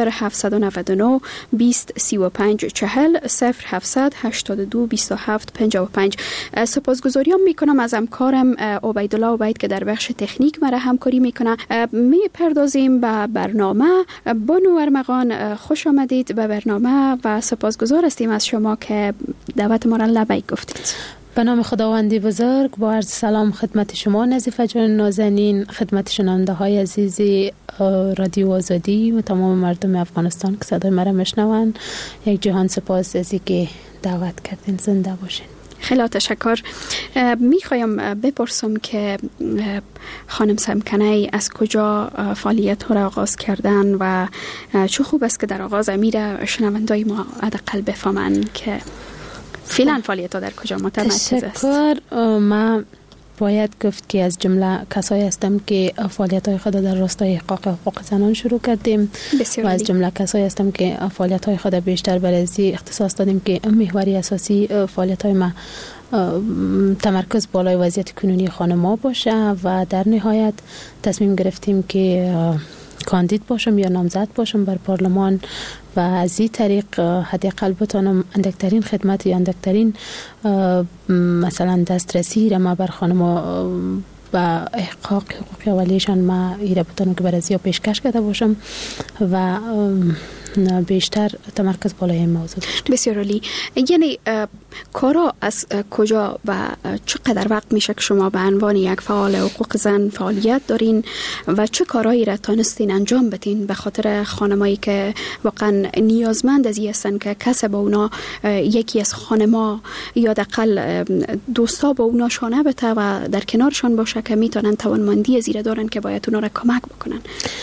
0799 20 35 40 0700 82 27 55. سپاسگزاری میکنم از همکارم عبیدالله عبید که در بخش تکنیک مرا همکاری میکنه. میپردازیم به برنامه. بانو ارمغان خوش آمدید به برنامه و سپاسگزار هستیم از شما که دعوت ما را لبیک گفتید. به نام خداوندی بزرگ با عرض سلام خدمت شما نظیفه جان نازنین، خدمت شنونده های عزیزی رادیو آزادی و تمام مردم افغانستان که صدای مرا میشنوند. یک جهان سپاس از اینکه دعوت کردین. زنده باشین. خیلی تشکر. میخوایم بپرسم که خانم سمکنی از کجا فعالیت ها را آغاز کردن و چه خوب است که در آغاز امیر شنوندای ما حداقل بفهمن که فعلا فعالیت ها در کجا متمرکز است. تشکر. من باید گفت که از جمله کسایی هستم که فعالیت های خود در راستای احقاق حقوق زنان شروع کردیم و از جمله کسایی هستم که فعالیت های خود بیشتر بر ازی اختصاص دادیم که محوری اساسی فعالیت های ما تمرکز بالای وضعیت کنونی خانم‌ها باشه و در نهایت تصمیم گرفتیم که کاندید باشم یا نامزد باشم بر پارلمان و از این طریق حداقل بتونم اندکترین خدمت یا اندکترین مثلا دسترسی را ما بر خانم‌ها و احقاق حقوق اولیشان ما ایره بتونم که برازیا پیشکش کرده باشم و بیشتر تمرکز بالای این موضوع. بسیار عالی. یعنی کارا از کجا و چقدر وقت میشه که شما به عنوان یک فعال حقوق زن فعالیت دارین و چه کارهایی را تانستین انجام بدین به خاطر خانمایی که واقعا نیازمند از این هستن که کسی با اونا یکی از خانما یا دقل دوستا با اونا شانه بته و در کنارشان باشه که میتونن توانمندی زیره دارن که باید اونا را کمک بکنن؟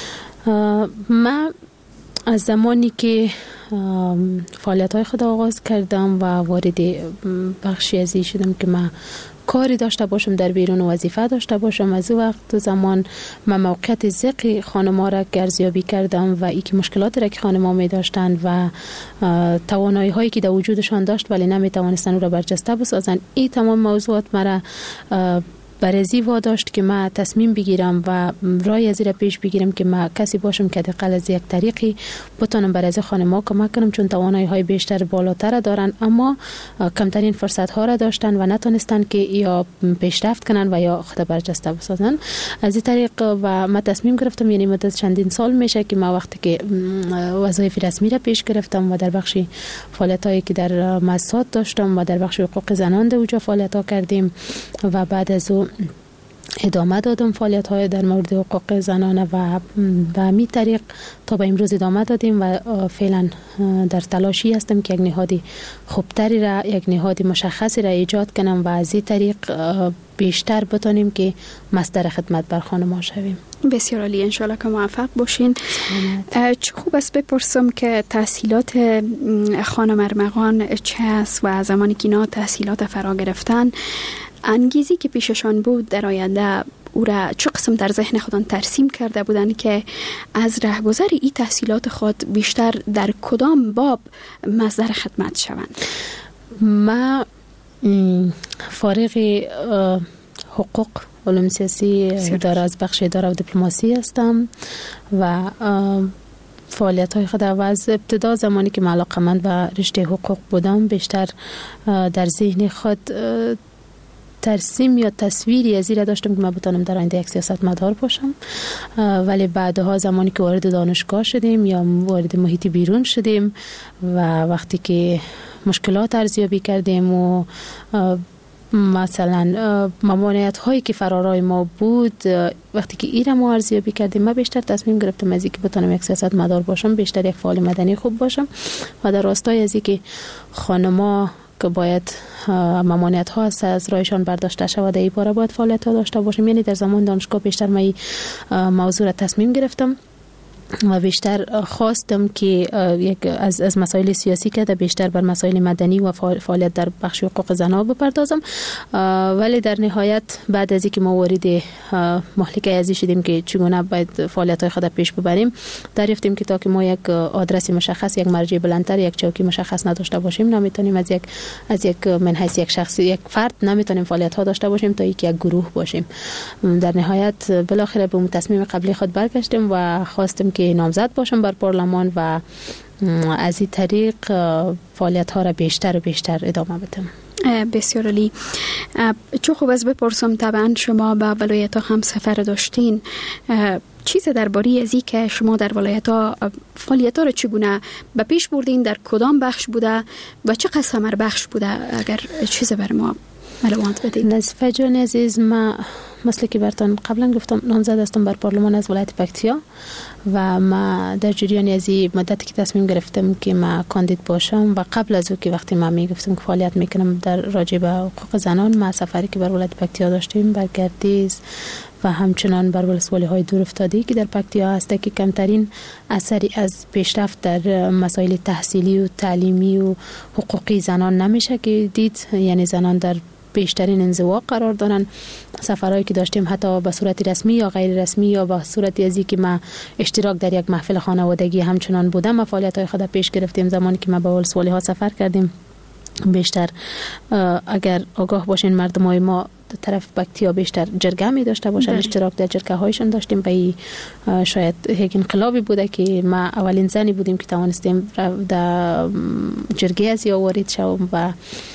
من از زمانی که فعالیت‌های خود آغاز کردم و وارد بخشی ازی شدم که من کاری داشته باشم در بیرون وظیفه داشته باشم، از او وقت زمان من موقعیت ذکر خانم‌ها را ارزیابی کردم و ای که مشکلاتی را که خانم‌ها می داشتند و توانایی هایی که در وجودشان داشت ولی نمی توانستند او را برجسته بسازند، این تمام موضوعات مرا برزی واداشت که من تصمیم بگیرم و رای از را پیش بگیرم که من کسی باشم که حداقل از یک طریقی بتونم برای خانم‌ها کمک کنم، چون توانایی های بیشتر بالاتر دارن اما کمترین فرصت ها را داشتن و نتونستن که یا پیشرفت کنن و یا خود برجسته بسازن. از این طریق و من تصمیم گرفتم، یعنی مدت چندین سال میشه که من وقتی که وظایف رسمی را پیش گرفتم و در بخش فعالیتایی که در مؤسسات داشتم و در بخش حقوق زنان در اونجا فعالیت‌ها کردیم و بعد از او ادامه دادم فعالیت‌های در مورد حقوق زنانه و به همین طریق تا به امروز ادامه دادیم و فعلا در تلاشی هستم که یک نهادی خوبتری را، یک نهادی مشخصی را ایجاد کنم و از این طریق بیشتر بتونیم که مصدر خدمت بر خانم‌ها شویم. بسیار عالی، انشالله که موفق باشین. چه خوب است بپرسم که تحصیلات خانم ارمغان چه است و زمانی که اینا تحصیلات فرا گرفتن انگیزی که پیششان بود در آینده او را چه قسم در ذهن خودان ترسیم کرده بودن که از رهگذر این تحصیلات خود بیشتر در کدام باب مصدر خدمت شوند؟ ما فارغ حقوق علوم سیاسی اداره از بخش اداره و دیپلماسی هستم و فعالیت های خود و از ابتدا زمانی که علاقه‌مند به رشته حقوق بودم بیشتر در ذهن خود ترسیم یا تصویری از این داشتم که من بتونم در آینده یک سیاستمدار باشم، ولی بعدها زمانی که وارد دانشگاه شدیم یا وارد محیط بیرون شدیم و وقتی که مشکلات ارزیابی کردیم و مثلا ممانعت هایی که فرارای ما بود، وقتی که این را ما ارزیابی کردیم من بیشتر تصمیم گرفتم از اینکه بتونم یک سیاستمدار باشم، بیشتر یک فعال مدنی خوب باشم و در راستای از اینکه خانم‌ها که باید ممانعت ها از رایشان برداشته شود این باره باید فعالیت ها داشته باشیم. یعنی در زمان دانشگاه بیشتر من موضوع را تصمیم گرفتم و بیشتر خواستم که یک از مسائل سیاسی که بیشتر بر مسائل مدنی و فعالیت در بخش حقوق زنان بپردازم، ولی در نهایت بعد از اینکه ما وارد محلکه ازی شدیم که چگونه باید فعالیت‌های خود پیش ببریم، دریافتیم که تا که ما یک آدرس مشخص، یک مرجع بلندتر، یک چوکی مشخص نداشته باشیم نمیتونیم از یک من حیث یک شخص، یک فرد نمیتونیم فعالیت‌ها داشته باشیم تا اینکه یک گروه باشیم. در نهایت بالاخره به تصمیم قبلی خود برگشتیم و خواستم که نامزد باشم بر پارلمان و از این طریق فعالیت ها را بیشتر و بیشتر ادامه بدم. بسیار عالی. چه خوب است بپرسم، طبعا شما به ولایت ها هم سفر داشتین، چیز درباره ازی که شما در ولایت ها فعالیت ها را چگونه به پیش بردین، در کدام بخش بوده و چه قسم ثمر بخش بوده، اگر چیز بر ما معلومات بدید. نظیفه جان عزیز، ما مثل که براتون قبلا گفتم نامزد هستم بر پارلمان از ولایت پکتیا و ما در جریان از این مدتی که تصمیم گرفتم که ما کاندید باشم و قبل از او که وقتی ما میگفتم که فعالیت میکنم در راجع به حقوق زنان، ما سفری که بر ولایت پکتیا داشتیم بر گردیز و همچنان بر ولسوالی های دور افتاده که در پکتیا هسته که کمترین اثری از پیشرفت در مسائل تحصیلی و تعلیمی و حقوقی زنان نمیشه که دید، یعنی زنان در بیشترین انزوا قرار دارن. سفرهایی که داشتیم حتی به صورت رسمی یا غیر رسمی یا به صورت ازی که ما اشتراک در یک محفل خانوادگی همچنان بودم، ما فعالیت‌های خود پیش گرفتیم. زمانی که ما به ولسوالی ها سفر کردیم بیشتر اگر آگاه باشین مردمای ما طرف پکتیا بیشتر جرگه می داشته باشن، اشتراک در جرگه هایشون داشتیم. به شاید یک انقلابی بوده که ما اولین زنی بودیم که توانستیم در جرگه از یا وارد شوم و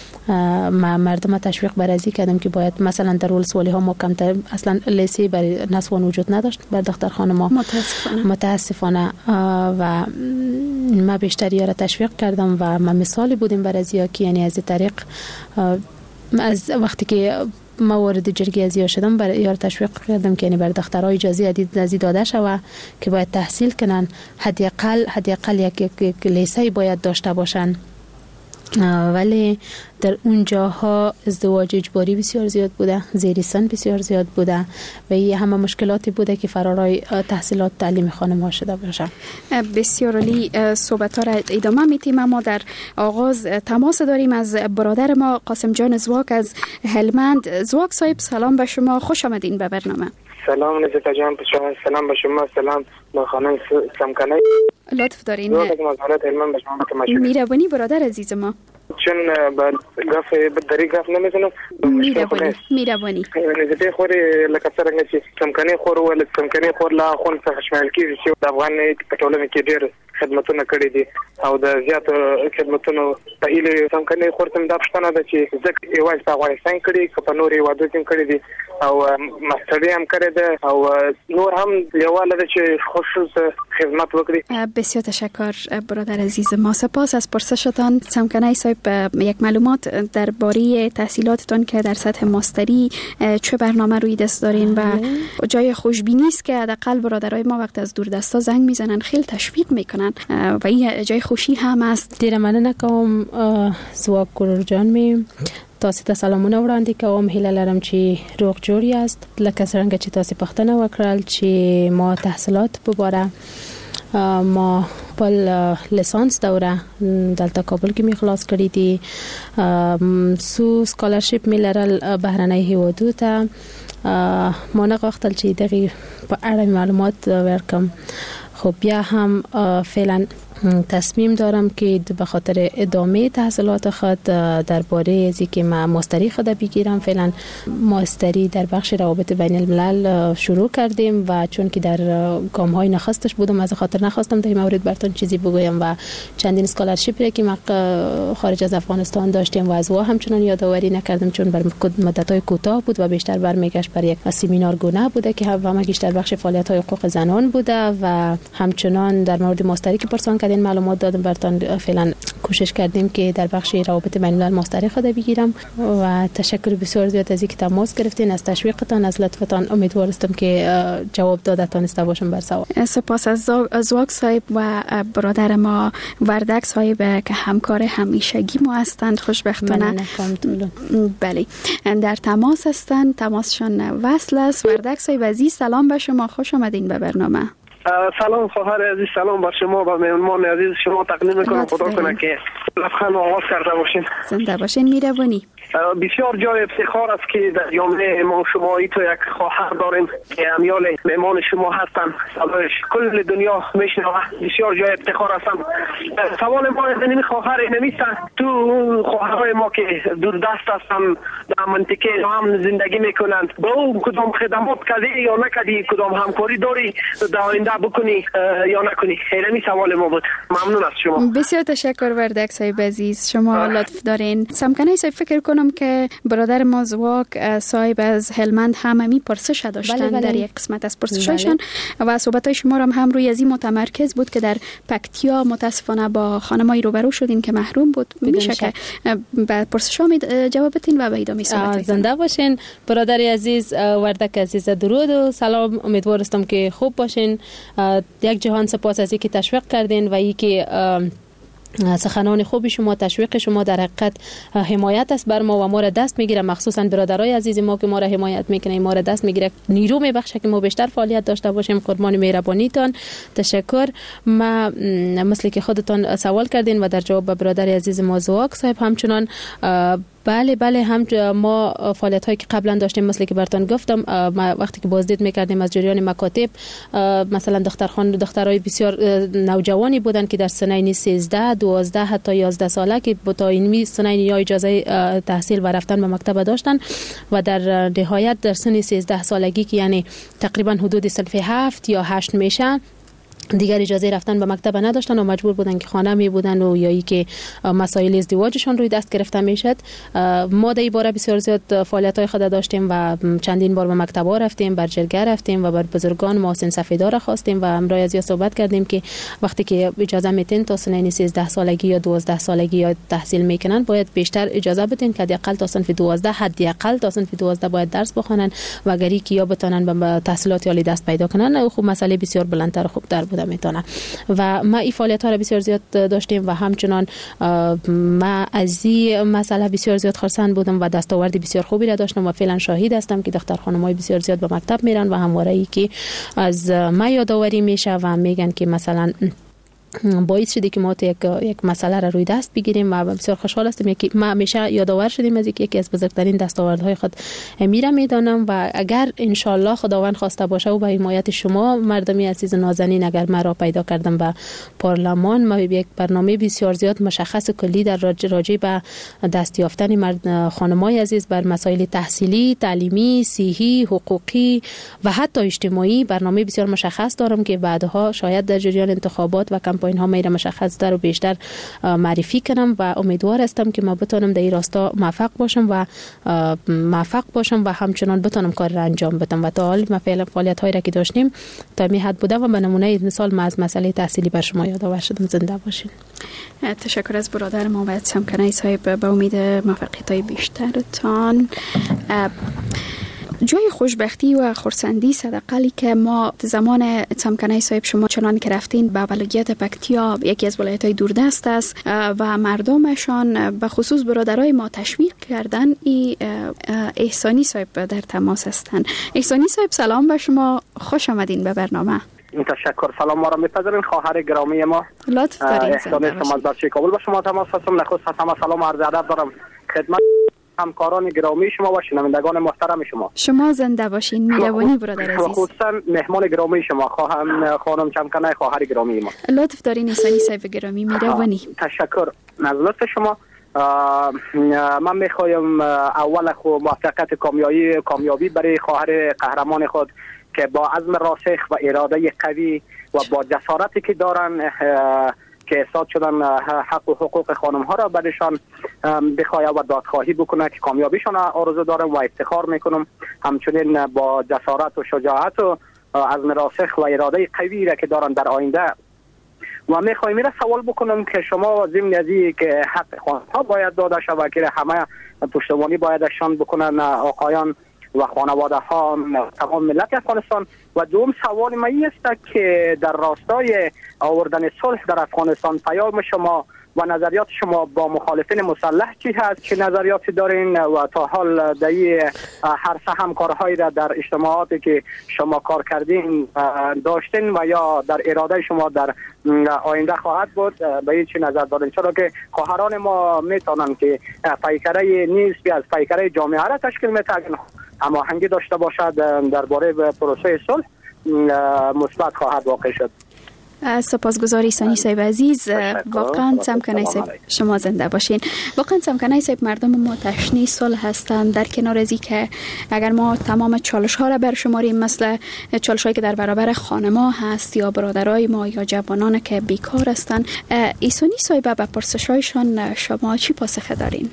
ما مردم تشویق بر ازی کردم که باید مثلا در ولسوالی ها ما کمتر اصلا لیسه برای نسوان وجود نداشت بر دخترخانه ما متاسفانه و ما بیشتر یارا تشویق کردم و ما مثالی بودیم بر ازی که یعنی از طریق از وقتی که ما وارد جرگه ازیا شدم برای یار تشویق کردم که یعنی بر دخترای اجازه داده شود که باید تحصیل کنن، حداقل یک لیسه باید داشته باشن ولی در اون جاها ازدواج اجباری بسیار زیاد بوده، زیر سن بسیار زیاد بوده و این همه مشکلاتی بوده که فرارای تحصیلات تعلیم خانم‌ها شده باشه. بسیار عالی. صحبت‌ها را ادامه می‌دیم. ما در آغاز تماس داریم از برادر ما قاسم جان زواک از هلمند. زواک صاحب سلام به شما، خوش آمدین به برنامه. سلام نجات جان، سلام به شما، سلام به خانم سمکنی. لطف دارین. میربانی برادر عزیز ما. چون با گاف بدری گاف نمیزنم. میربانی. نجات خوری لکسر نشی سمکنی خور ولی سمکنی خور لا خون سخشمال کی شو افغان کټولنه کې ډېر خدمتونه کړې دي او د زیات خدمتونو په ایله سمکنی خور تم د پښتنه د چې ځکه یوازې په افغانستان کې په نورې وادو کې کړې دي او ماستری هم کړې ده او نور هم یواله د چې خوشوز خدمت وکړي. بسیار تشکر برادر عزیز ما. سپاس از پرسشتان. سمکنی صاحب یک معلومات درباره تحصیلاتتان که در سطح ماستری چه برنامه روی دست دارین و جای خوشبینی است که حداقل برادرای ما وقت از دوردستا زنگ میزنن خیلی تشویق میکنن و این جای خوشی هم است. ډیره مننه کوم زواک کورور جان می تاسو ته سلامونه وړاندې کوم. هیله لرم چې روغ جوړ یاست. لکه څنګه چې تاسو پوښتنه وکړل چې ما تحصیلات په باره ما خپل لیسانس دوره دلته کابل کې می خلاص کړی دي. سو سکالرشپ می لرل بهرنۍ هیوادو ته. ما نه غوښتل چې دغه په اړه معلومات ورکم، خب بیا هم فعلا تصمیم دارم که به خاطر ادامه تحصیلات خود درباره از اینکه ما ماستری خود بگیرم، فعلا ماستری در بخش روابط بین الملل شروع کردیم و چون که در گام های نخستش بودم از خاطر نخواستم در این مورد براتون چیزی بگویم و چندین اسکالرشیپی که ما خارج از افغانستان داشتیم و از وا همچنان یادآوری نکردم چون بر مدت های کوتاه بود و بیشتر برمیگشت بر یک سمینار گونه بوده که هم بیشتر بخش فعالیت های حقوق زنان بوده و همچنان در مورد ماستری که پرسان این معلومات دادم براتون. فعلا کوشش کردیم که در بخش روابط بین الملل ماستری خود بگیرم و تشکر بسیار زیاد از اینکه تماس گرفتین، از تشویقتان، از لطفتان. امیدوارم که جواب دادتان است باشم بر سوال. سپاس از زواک صاحب و برادر ما وردک صاحب که همکار همیشگی ما هستند خوشبختانه. بله در تماس هستند، تماسشان وصل است. وردک صاحب عزیز سلام به شما، خوش آمدین به برنامه. سلام خواهر عزیز، سلام بر شما و مهمان عزیز شما. تقدیم میکنم خدا کنه که لبخند آغاز کرده باشین. زنده باشین. میروانی. بسیار جای افتخار است که در جامعه ما شمایی تو یک خواهر داریم که امیال مهمان شما هستن، صدایش کل دنیا میشنوه. بسیار جای افتخار هستن. سوال ما از این خواهر نمیستن تو خواهرای ما که دور دست هستن در منطقه هم زندگی میکنند با اون کدام خدمات کردی یا نکردی، کدام همکاری داری در آینده بکنی یا نکنی؟ خیلی سوال ما بود. ممنون از شما. بسیار تشکر وردک صاحب عزیز، شما لطف دارین. سمکنی صاحب فکر کنم که برادر ما زواک صاحب از هلمند هم پرسش داشتن در یک قسمت از پرسششان و صحبت‌های شما هم روی از این متمرکز بود که در پکتیا متاسفانه با خانمایی روبرو شدین که محروم بود. میشه که به پرسشام جواب بدین و به ادامه صحبت. زنده باشین برادر عزیز. وردک عزیز درود و سلام. امیدوارم که خوب باشین. یک جهان سپاس از اینکه تشویق کردین و اینکه سخنان خوب شما، تشویق شما در حقیقت حمایت است بر ما و ما را دست میگیره، مخصوصا برادرای عزیز ما که ما را حمایت میکنه، ما را دست میگیره، نیرو میبخشه که ما بیشتر فعالیت داشته باشیم. قربان مهربانیتان. تشکر. ما مثل که خودتان سوال کردین و در جواب به برادر عزیز ما زواک صاحب همچنان بله هم ما فعالیت هایی که قبلا داشتیم مثل که براتون گفتم، ما وقتی که بازدید میکردیم از جریان مکاتب، مثلا دخترای بسیار نوجوانی بودن که در سنین 13 12 حتی 11 ساله که تا این سنین یا اجازه تحصیل و رفتن به مکتب داشتن و در نهایت در سن 13 سالگی که یعنی تقریبا حدود صنف 7 یا 8 میشه دیگر اجازه رفتن به مکتب نداشتن و مجبور بودن که خانه می بودن و یا ای که مسائل ازدواجشان روی دست گرفته میشد. ما در این باره بسیار زیاد فعالیت‌های خود داشتیم و چندین بار به مکتب‌ها رفتیم، بر جرگه رفتیم و بر بزرگان محسن سفیدار خواستیم و امروز از یا صحبت کردیم که وقتی که اجازه میتین تا سن 13 سالگی یا 12 سالگی یا تحصیل میکنن باید بیشتر اجازه بدین که حداقل تا صنف 12 حداقل تا صنف 12 باید درس بخونن و اگری که یا بتونن به تحصیلات عالی دست پیدا کنن. خب مسئله بسیار بلندتر و خوبتر بود. بوده میتونه. و ما این فعالیت ها را بسیار زیاد داشتیم و همچنان ما از این مسئله بسیار زیاد خرسند بودم و دستاورد بسیار خوبی را داشتم و فعلا شاهد هستم که دختر خانمای بسیار زیاد به مکتب میرن و همواره که از ما یادآوری میشه و میگن که مثلا باعث شده که ما یک مسئله را روی دست بگیریم و بسیار خوشحال هستیم که ما همیشه یادآور شدیم از یکی از بزرگترین دستاوردهای خود میرم میدانم و اگر ان شاء الله خداوند خواسته باشه و با حمایت شما مردمی عزیز نازنین اگر ما را پیدا کردم به پارلمان، ما یک برنامه بسیار زیاد مشخص کلی در راجع به دست یافتن خانمای عزیز بر مسائل تحصیلی، تعلیمی، صحی، حقوقی و حتی اجتماعی برنامه بسیار مشخص دارم که بعدها شاید در جریان انتخابات و کمپاین ها میره مشخص در و بیشتر معرفی کنم و امیدوار هستم که ما بتونم در این راستا موفق باشم و همچنان بتونم کار را انجام بدم. و تا حال ما فعالیت هایی را که داشتیم تا می حد بوده و به نمونه مثال ما از مسئله تحصیلی بر شما یادآور شدم. زنده باشین. تشکر از برادر ما سمکنای صاحب، به امید موفقیت های بیشترتان. جای خوشبختی و خرسندی صدقلی که ما زمان سمکنای صاحب شما چنان که رفتین به ولایت پکتیا، یکی از ولایت‌های دوردست است و مردمشان به خصوص برادرای ما تشویق کردن، احسانی صاحب در تماس هستند. احسانی صاحب سلام به شما، خوش آمدین به برنامه. تشکر. سلام ما را می‌پذیرین خواهر گرامی ما. لطف دارین. احسانی شما از بچه کابل به شما تماس هستم. نخست همه سلام عرض ادب دارم خدمت همکاران گرامی شما و شنوندگان محترم شما. شما زنده باشین میروانی برادر عزیز. خصوصا مهمان گرامی شما خانم چمکنای خواهر گرامی ما. لطف دارین احسانی صاحب گرامی میروانی. تشکر از لطف شما. من میخوایم اول موفقیت کامیابی برای خواهر قهرمان خود که با عزم راسخ و اراده قوی و با جسارتی که دارن که احساس شدن حق و حقوق خانم ها را برشان بخواهد و دادخواهی بکنه که کامیابیشان آرزو دارم و افتخار میکنم همچنین با جسارت و شجاعت و عزم راسخ و اراده قوی را که دارن در آینده. و میخوایم میره سوال بکنم که شما ضمن از که حق خانم ها باید داده شود که همه پشتیبانی بایدشان بکنن آقایان و خانواده ها تمام ملت افغانستان. و دوم سوال ما است که در راستای آوردن صلح در افغانستان پیام شما و نظریات شما با مخالفین مسلح چی هست؟ چه نظریاتی دارین و تا حال در هر سه همکارهایی را در اجتماعاتی که شما کار کردین داشتین و یا در اراده شما در آینده خواهد بود به این چی نظر دارین؟ چرا که خواهران ما میتونن که پیکره نیست از پیکره جامعه را تشکیل میتونن هماهنگی داشته باشد درباره پروسه صلح مثبت خواهد واقع شد. سپاسگزاری سانی صاحب عزیز. واقعا سمکنای صاحب شما زنده باشین. واقعا سمکنای صاحب مردم ما تشنه صلح هستند، در کنار از که اگر ما تمام چالش ها را برشماریم مثل چالش هایی که در برابر خانما هست یا برادرای ما یا جوانان که بیکار هستند، ایسانی صاحب به پرسش هایشان شما چی پاسخ دارین؟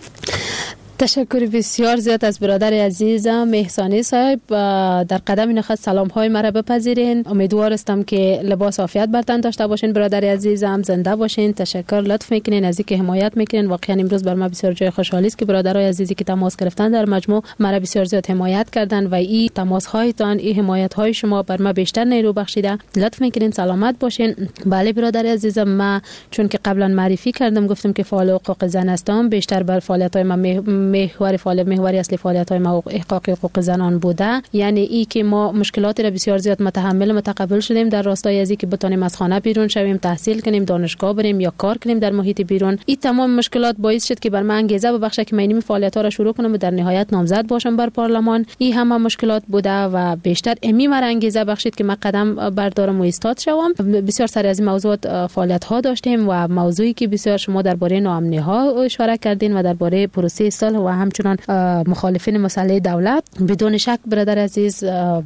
تشکر بسیار زیاد از برادر عزیزم احسانی صاحب. در قدم نخست سلام های مرا بپذیرین. امیدوار هستم که لباس عافیت بر تن داشته باشین برادر عزیزم، زنده باشین. تشکر لطف میکنین از اینکه حمایت میکنین. واقعا امروز بر ما بسیار جای خوشحالی است که برادرای عزیزی که تماس گرفتن در مجموع مرا بسیار زیاد حمایت کردن و این تماس هایتان، این حمایت های شما بر ما بیشتر نیرو بخشیده. لطف میکنین، سلامت باشین. بله برادر عزیزم، ما چون که قبلا معرفی کردم گفتم که فعال حقوق زن هستم، بیشتر بر فعالیت های ما محوری اصلی فعالیت های ما احقاق حقوق زنان بوده. یعنی ای که ما مشکلاتی را بسیار زیاد متقبل شدیم در راستای ازی که بتونیم از خانه بیرون شویم، تحصیل کنیم، دانشگاه بریم یا کار کنیم در محیط بیرون. این تمام مشکلات باعث شد که بر من انگیزه ببخشه که من این فعالیت ها را شروع کنم و در نهایت نامزد باشم بر پارلمان. این همه مشکلات بوده و بیشتر امی مرا انگیزه بخشید که من قدم بردارم و ایستاد شوم. بسیار سر از این موضوعات فعالیت ها داشتیم و موضوعی که بسیار شما درباره ناامنی ها اشاره کردین و درباره پروسه صلح و همچنان مخالفین مسلح دولت، بدون شک برادر عزیز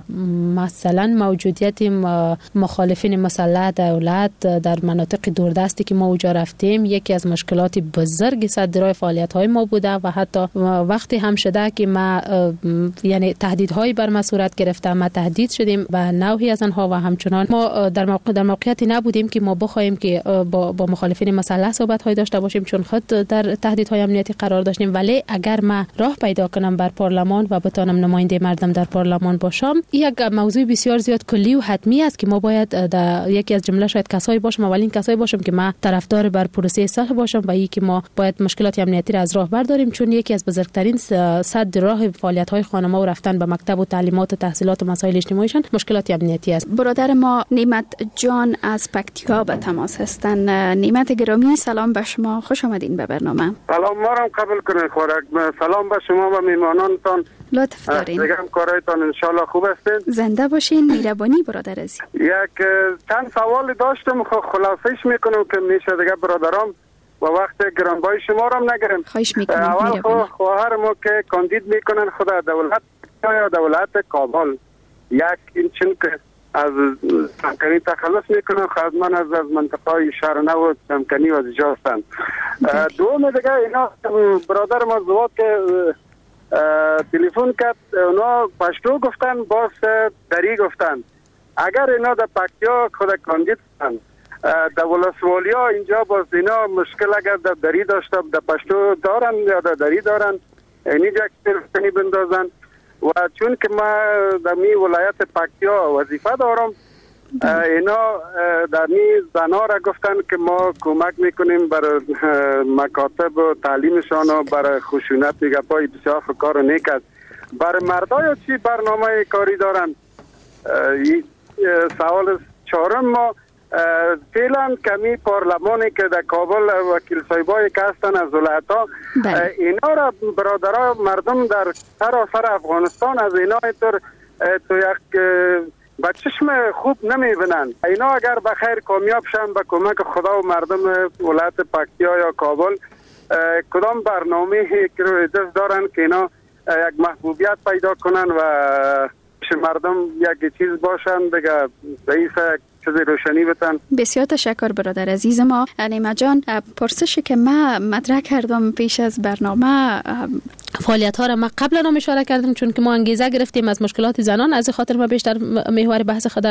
مثلا موجودیت مخالفین مسلح دولت در مناطق دوردستی که ما اونجا رفتیم یکی از مشکلات بزرگ صدرای فعالیت های ما بوده و حتی وقتی هم شده که ما یعنی تهدیدهایی بر ما صورت گرفته، ما تهدید شدیم و نوعی از آنها و همچنان ما در موقعیتی نبودیم که ما بخوایم که با مخالفین مسلح صحبت های داشته باشیم چون خود در تهدیدهای امنیتی قرار داشتیم. ولی اگر من راه پیدا کنم بر پارلمان و بتانم نماینده مردم در پارلمان باشم، یک موضوع بسیار زیاد کلی و حتمی است که ما باید یکی از جمله شاید کسایی باشم، اولین کسایی باشم که ما طرفدار بر پروسه صلح باشم و یکی ما باید مشکلات امنیتی را از راه برداریم، چون یکی از بزرگترین سد راه فعالیت‌های خانم‌ها و رفتن به مکتب و تعلیمات و تحصیلات و مسائل اجتماعیشان مشکلات امنیتی است. برادر ما نعمت جان از پکتیکا به تماس هستند. نعمت گرامی، سلام به شما، خوش آمدین به برنامه. سلام، ما را قبول کنید خورک. سلام به شما و میمانانتان. لطف دارین. دیگه کارایتان ان شاء الله خوب هستین. زنده باشین. میربانی برادر عزیز. یک چند سوال داشتم، خلاصش میکنم که میشه دیگه برادرام و وقت گرانبای شما را نگیرم. خواهش میکنم. اول خواهر ما که کاندید میکنن خدا دولت یا دولت کابل، یک این چون که از سمکنی تخلص میکنن، خدمت از منطقه شهر نو و سمکنی و از جا هستند. دوم دیگه اینا برادر ما زواد که تلفن کرد، اونا پشتو گفتن، باز دری گفتن. اگر اینا در پکتیا خود کاندید کنن، در ولسوالیا اینجا باز اینا مشکل اگر در دری داشته در پشتو دارن یا در دری دارن، اینجا تلفنی بندازن. و چون که ما در می ولایت پکتیا وظیفه دارم، اینا در می زنا را گفتن که ما کمک میکنیم برای مکاتب و تعلیمشان و برای خشونت دیگه پای بسیار کار نیکست. برای مردای چی برنامه کاری دارن؟ سوال چهارم ما فعلا کمی پارلمانی که در کابل وکیل صاحبایی که هستن از ولایت‌ها، اینا را برادرای مردم در سراسر افغانستان از اینا تو یک به چشم خوب نمیبینن. اینا اگر بخیر کامیاب شن به کمک خدا و مردم ولایت پکتیا یا کابل، کدام برنامه که رو دست دارن که اینا یک محبوبیت پیدا کنن و مردم یک چیز باشن دیگه رئیس چیزی روشنی بتن. بسیار تشکر برادر عزیز ما. نیمه جان، پرسشی که من مطرح کردم پیش از برنامه، فعالیت ها را ما قبلا هم اشاره کردم، چون که ما انگیزه گرفتیم از مشکلات زنان، از خاطر ما بیشتر محور بحث خود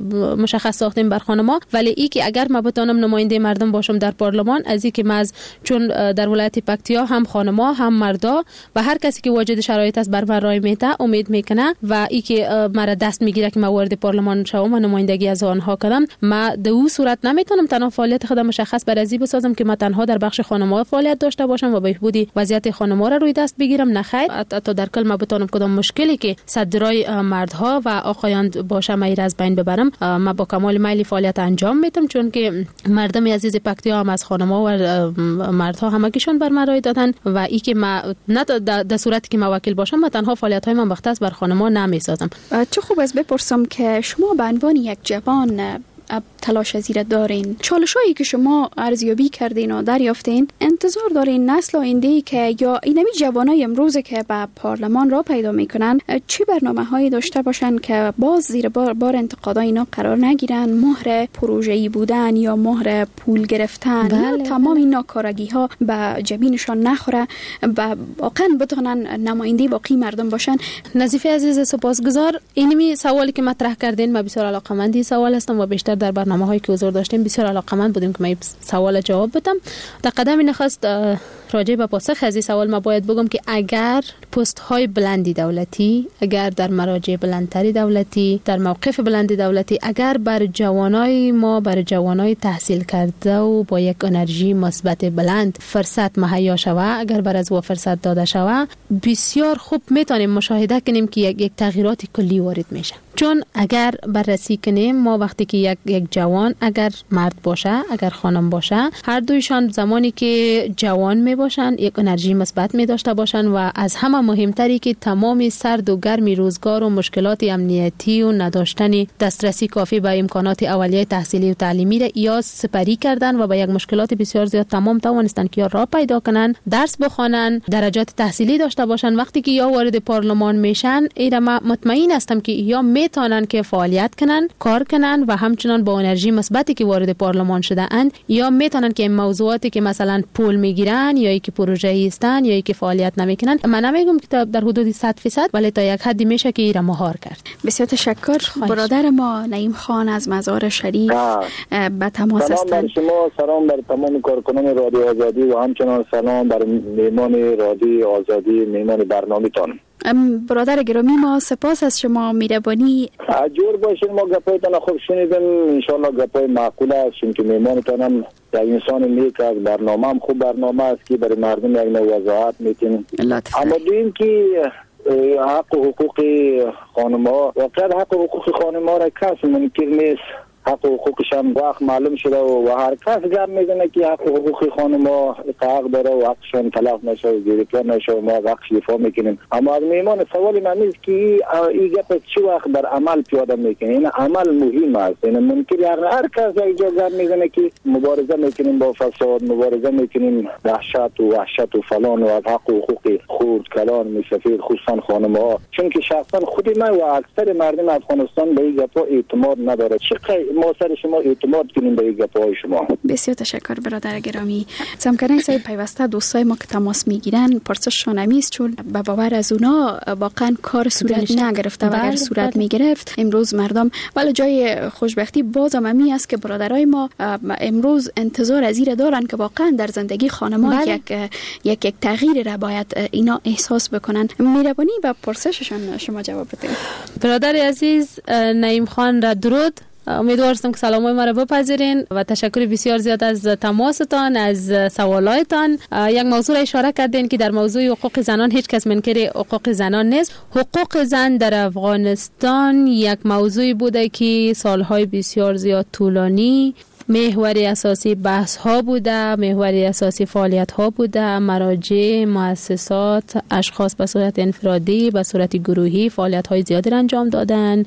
مشخص ساختیم بر خانم‌ها. ولی ای که اگر ما بتونم نماینده مردم باشم در پارلمان، از این که ما چون در ولایت پکتیا هم خانم‌ها هم مردا و هر کسی که واجد شرایط است بر من رای میده امید میکنه و ای که مرا دست میگیره که ما وارد پارلمان شوم و نمایندگی از آنها کنم، ما در اون صورت نمیتونم تنها فعالیت خودم مشخص بر ازی بسازم که ما تنها در بخش خانم‌ها فعالیت داشته باشم و بهبود وضعیت خانم‌ها را روی دست بگیرم. نه خیر، حتی در کل ما بتونم کدام مشکلی که صدرای مردها و آقایان باشه ما از بین ببرم. ما با کمال میل فعالیت انجام میدم، چون که مردم عزیز پکتیا هم از خانم‌ها و مردها همگیشون بر من رای دادن و ای که ما نه در صورتی که ما وکیل باشم، ما تنها فعالیت‌های من مختص بر خانم‌ها نمیسازم. چه خوب است بپرسم که شما به عنوان یک جوان تلاش زیر دارین، چالشایی که شما ارزیابی کردین و دریافتین، انتظار دارین نسل آینده‌ای که یا اینمی جوانای امروز که به پارلمان را پیدا میکنن چه برنامه‌هایی داشته باشن که باز زیر بار انتقادای اینا قرار نگیرن، مهر پروژه‌ای بودن یا مهر پول گرفتن یا تمام این ناکارگی‌ها به جبینشان نخوره و واقعا بتونن نماینده باقی مردم باشن. نظیفه عزیز سپاسگزار. اینمی سوالی که مطرح کردین ما بسیار علاقه‌مندی سوال هستم و بیشتر در برنامه‌هایی که حضور داشتیم بسیار علاقه‌مند بودیم که من سوال جواب بدم. در قدم نخست راجع به پاسخ از این سوال ما باید بگم که اگر پست‌های بلندی دولتی، اگر در مراجع بلندتری دولتی، در موقف بلندی دولتی، اگر بر جوانای ما، بر جوانای تحصیل کرده و با یک انرژی مثبت بلند فرصت مهیا شود، اگر بر از و فرصت داده شود، بسیار خوب میتونیم مشاهده کنیم که یک تغییرات کلی وارد میشه. چون اگر بررسی کنیم ما وقتی که یک جوان، اگر مرد باشه اگر خانم باشه، هر دویشان زمانی که جوان می باشن یک انرژی مثبت می داشته باشن و از همه مهمتری که تمام سرد و گرمی روزگار و مشکلات امنیتی و نداشتن دسترسی کافی به امکانات اولیه تحصیلی و تعلیمی را یا سپری کردن و با یک مشکلات بسیار زیاد تمام توانستن که یا راه پیدا کنن، درس بخوانن، درجات تحصیلی داشته باشن. وقتی که یا وارد پارلمان میشن، اینا مطمئن هستم که یا میتونن که فعالیت کنن، کار کنن و همچنان با انرژی مثبتی که وارد پارلمان شده اند، یا میتونن که موضوعاتی که مثلا پول میگیرن یا که پروژه‌ای هستن یا که فعالیت نمیکنن. من نمیگم که در حدود 100%، ولی تا یک حدی میشه که ایرا مهار کرد. بسیار تشکر. برادر ما نعیم خان از مزار شریف به تماس هستند. سلام بر تمام کارکنان رادیو آزادی و همچنان سلام بر میهمان رادیو آزادی، میهمان برنامه‌تان. برادر گرامی، ما سپاس از شما، مهربانی. جور باشین، ما گپایتان خوب شنیدیم، ان شاء الله گپای معقول است، چون که میهمانتانم یک انسان نیک است، برنامه هم خوب برنامه است که برای مردم یک نوع وضاحت میتین. اما دویم که حق و حقوق خانم‌ها، واقعا حق و حقوق خانم‌ها را کس منکر نیست. حق و حقوقش هم وقت معلوم شده و هر کس گپ میزنه که حق و حقوق خانم‌ها حق داره و حقشون تلف نشه و زیرکار نشه و ما حقش دفاع میکنیم. اما از میهمان سوال من نیست که این گپ چه وقت در عمل پیاده میکنه. این عمل مهم است. این منکر هر کس یک جا گپ میزنه که مبارزه میکنیم با فساد، مبارزه میکنیم دهشت و وحشت و فلان و از حق و حقوق خرد کلان مسافر خصوصا خانم‌ها، چون که شخصا خود من و اکثر مردم افغانستان به این گپا اعتماد نداره. چقدر ما سر شما اعتماد کنیم به گپ‌های شما. بسیار تشکر برادر گرامی. سمکنه صاحب پیوسته دوستای ما که تماس میگیرن پرسششان است، چون به باور از اونا واقعا کار صورت نگرفته و اگر صورت میگرفت امروز مردم، ولی جای خوشبختی بازم همی است که برادرای ما امروز انتظار از این دارن که واقعا در زندگی خانمان یک تغییر را باید اینا احساس بکنن. مهربانی به پرسششان شما جواب بدید. برادر عزیز نعیم خان را درود. امیدوار هستم که سلامای ما را بپذیرین و تشکر بسیار زیاد از تماستان، از سوالایتان. یک موضوع را اشاره کردین که در موضوع حقوق زنان هیچ کس منکر حقوق زنان نیست. حقوق زن در افغانستان یک موضوعی بوده که سالهای بسیار زیاد طولانی محور اساسی بحث ها بوده، محور اساسی فعالیت ها بوده. مراجع، مؤسسات، اشخاص به صورت انفرادی، به صورت گروهی فعالیت های زیادی انجام دادن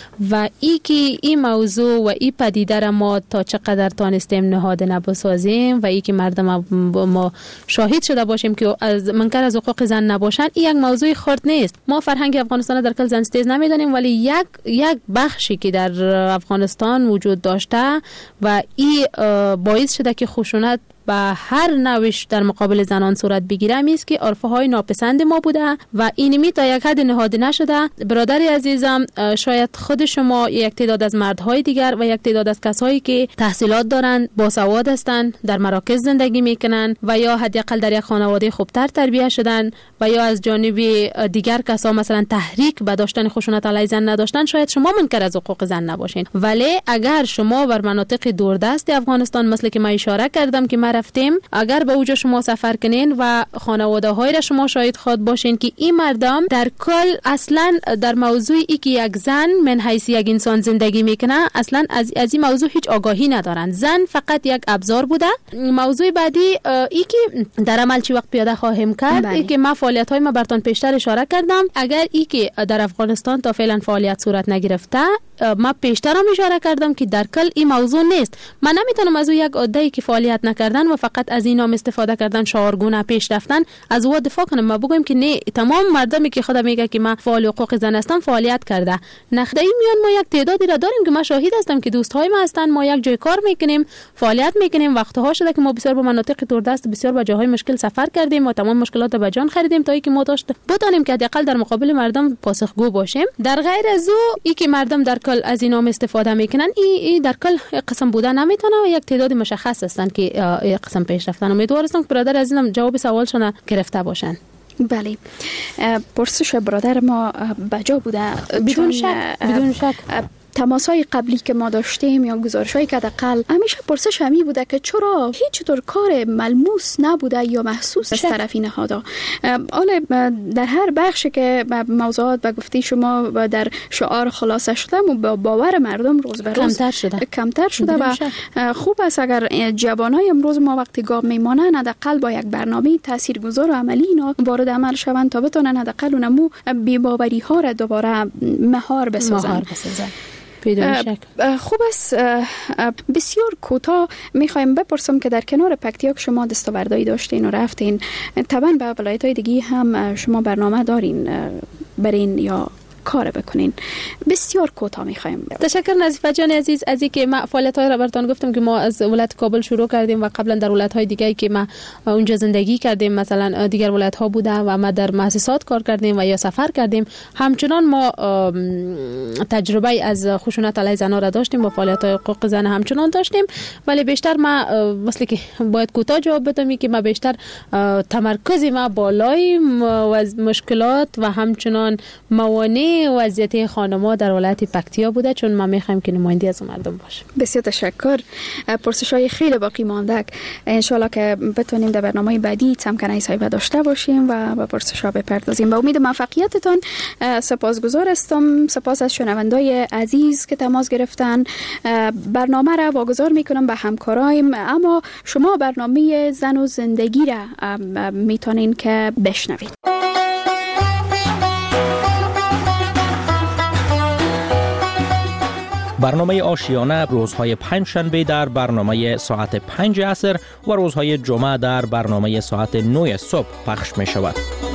و این موضوع و این پدیده را ما تا چقدر تانستیم نهاده نبسازیم و که مردم ما شاهد شده باشیم که از منکر از حقوق زن نباشن، این یک موضوع خرد نیست. ما فرهنگ افغانستان در کل زن ستیز نمیدانیم، ولی یک بخشی که در افغانستان وجود داشته و این باعث شده که خشونت به هر نوش در مقابل زنان صورت بگیره است که عرفه های ناپسند ما بوده و اینمی تا یک حد نهاده نشده. برادر عزیزم، شاید خود شما یک تعداد از مردهای دیگر و یک تعداد از کسایی که تحصیلات دارن، باسواد هستند، در مراکز زندگی میکنن و یا حداقل در یک خانواده خوبتر تربیت شدن و یا از جانب دیگر کسا مثلا تحریک به داشتن خشونت علیه زن نداشتن، شاید شما منکر از حقوق زن نباشین. ولی اگر شما بر مناطق دوردست افغانستان مثل که من اشاره کردم که رفتیم، اگر به اوجا شما سفر کنین و خانواده های را شما شاهد خود باشین که این مردم در کل اصلا در موضوع ای که یک زن من حیث یک انسان زندگی میکنه اصلا از این موضوع هیچ آگاهی ندارن. زن فقط یک ابزار بوده. موضوع بعدی ای که در عمل چی وقت پیاده خواهیم کرد، ای که ما فعالیت های ما براتون پیشتر اشاره کردم. اگر ای که در افغانستان تا فعلا فعالیت صورت نگرفته، ما پیشتر هم اشاره کردم که در کل این موضوع نیست. من نمیتونم از یک عده‌ای که فعالیت نکردن و فقط از این نام استفاده کردن، شعارگونه پیش رفتن، از او دفاع کنم. ما بگویم که نه، تمام مردمی که خدا میگه که ما فعال حقوق زن هستم فعالیت کرده. نخدایی میان ما یک تعدادی را داریم که ما شاهد هستم که دوستای ما هستن، ما یک جای کار میکنیم، فعالیت میکنیم. وقتها شده که ما بسیار به مناطق دوردست، بسیار به جاهای مشکل سفر کردیم و تمام مشکلات به جان خریدیم تا اینکه ما داشت بدانیم که حداقل در مقابل مردم پاسخگو باشیم. در غیر از او ای که مردم در کل از این نام استفاده میکنن، این در کل قسم بودن نمیتونه و یک تعداد مشخص هستن که قسم پیش رفتن. امیدوار هستم که برادر عزیزم جواب سوالشون گرفته باشن. بله، پرسش برادر ما بجا بوده. بدون شک تماسای قبلی که ما داشتیم یا گزارش‌هایی که حداقل همیشه پرسش همی بوده که چرا هیچ طور کار ملموس نبوده یا محسوس از طرف نهادها. حالا در هر بخشی که موضوعات به گفته شما در شعار خلاصه شده و با باور مردم روز به روز کمتر شده و خوب است اگر جوانای امروز ما وقتی گام میمانن حداقل با یک برنامه تاثیرگذار و عملی اینا وارد عمل شوند تا بتونن حداقل اونمو بی‌باوری ها را دوباره مهار بسازن. خوب است. بسیار کوتاه میخوایم بپرسم که در کنار پکتیاک شما دستاوردهایی داشتین و رفتین، طبعا به ولایت‌های دیگه هم شما برنامه دارین برین یا کار بکنین. بسیار کوتاه می‌خوایم. تشکر نظیفه جان عزیز از اینکه ما فعالیت‌های را براتون گفتم که ما از ولایت کابل شروع کردیم و قبلا در ولایت‌های دیگه که ما اونجا زندگی کردیم، مثلا دیگر ولایت‌ها بوده و ما در مؤسسات کار کردیم و یا سفر کردیم. همچنان ما تجربه از خشونت علیه زنان را داشتیم و فعالیت‌های حقوق زن همچنان داشتیم، ولی بیشتر ما مثل که باید کوتاه جواب بدم که ما بیشتر تمرکز ما بالای مشکلات و همچنان موانع وضعیت خانم‌ها در ولایت پکتیا بوده، چون ما می‌خوایم که نماینده از مردم باشه. بسیار تشکر. پرسش‌های خیلی باقی مانده، ان شاءالله که بتونیم در برنامه بعدی سمکنه صاحب داشته باشیم و به پرسش‌ها بپردازیم. با امید موفقیتتان سپاسگزار هستم. سپاس از شنوندای عزیز که تماس گرفتن. برنامه را واگذار میکنم به همکارایم، اما شما برنامه زن و زندگی را میتونین که بشنوید. برنامه آشیانه روزهای پنجشنبه در برنامه ساعت 5 عصر و روزهای جمعه در برنامه ساعت 9 صبح پخش می شود.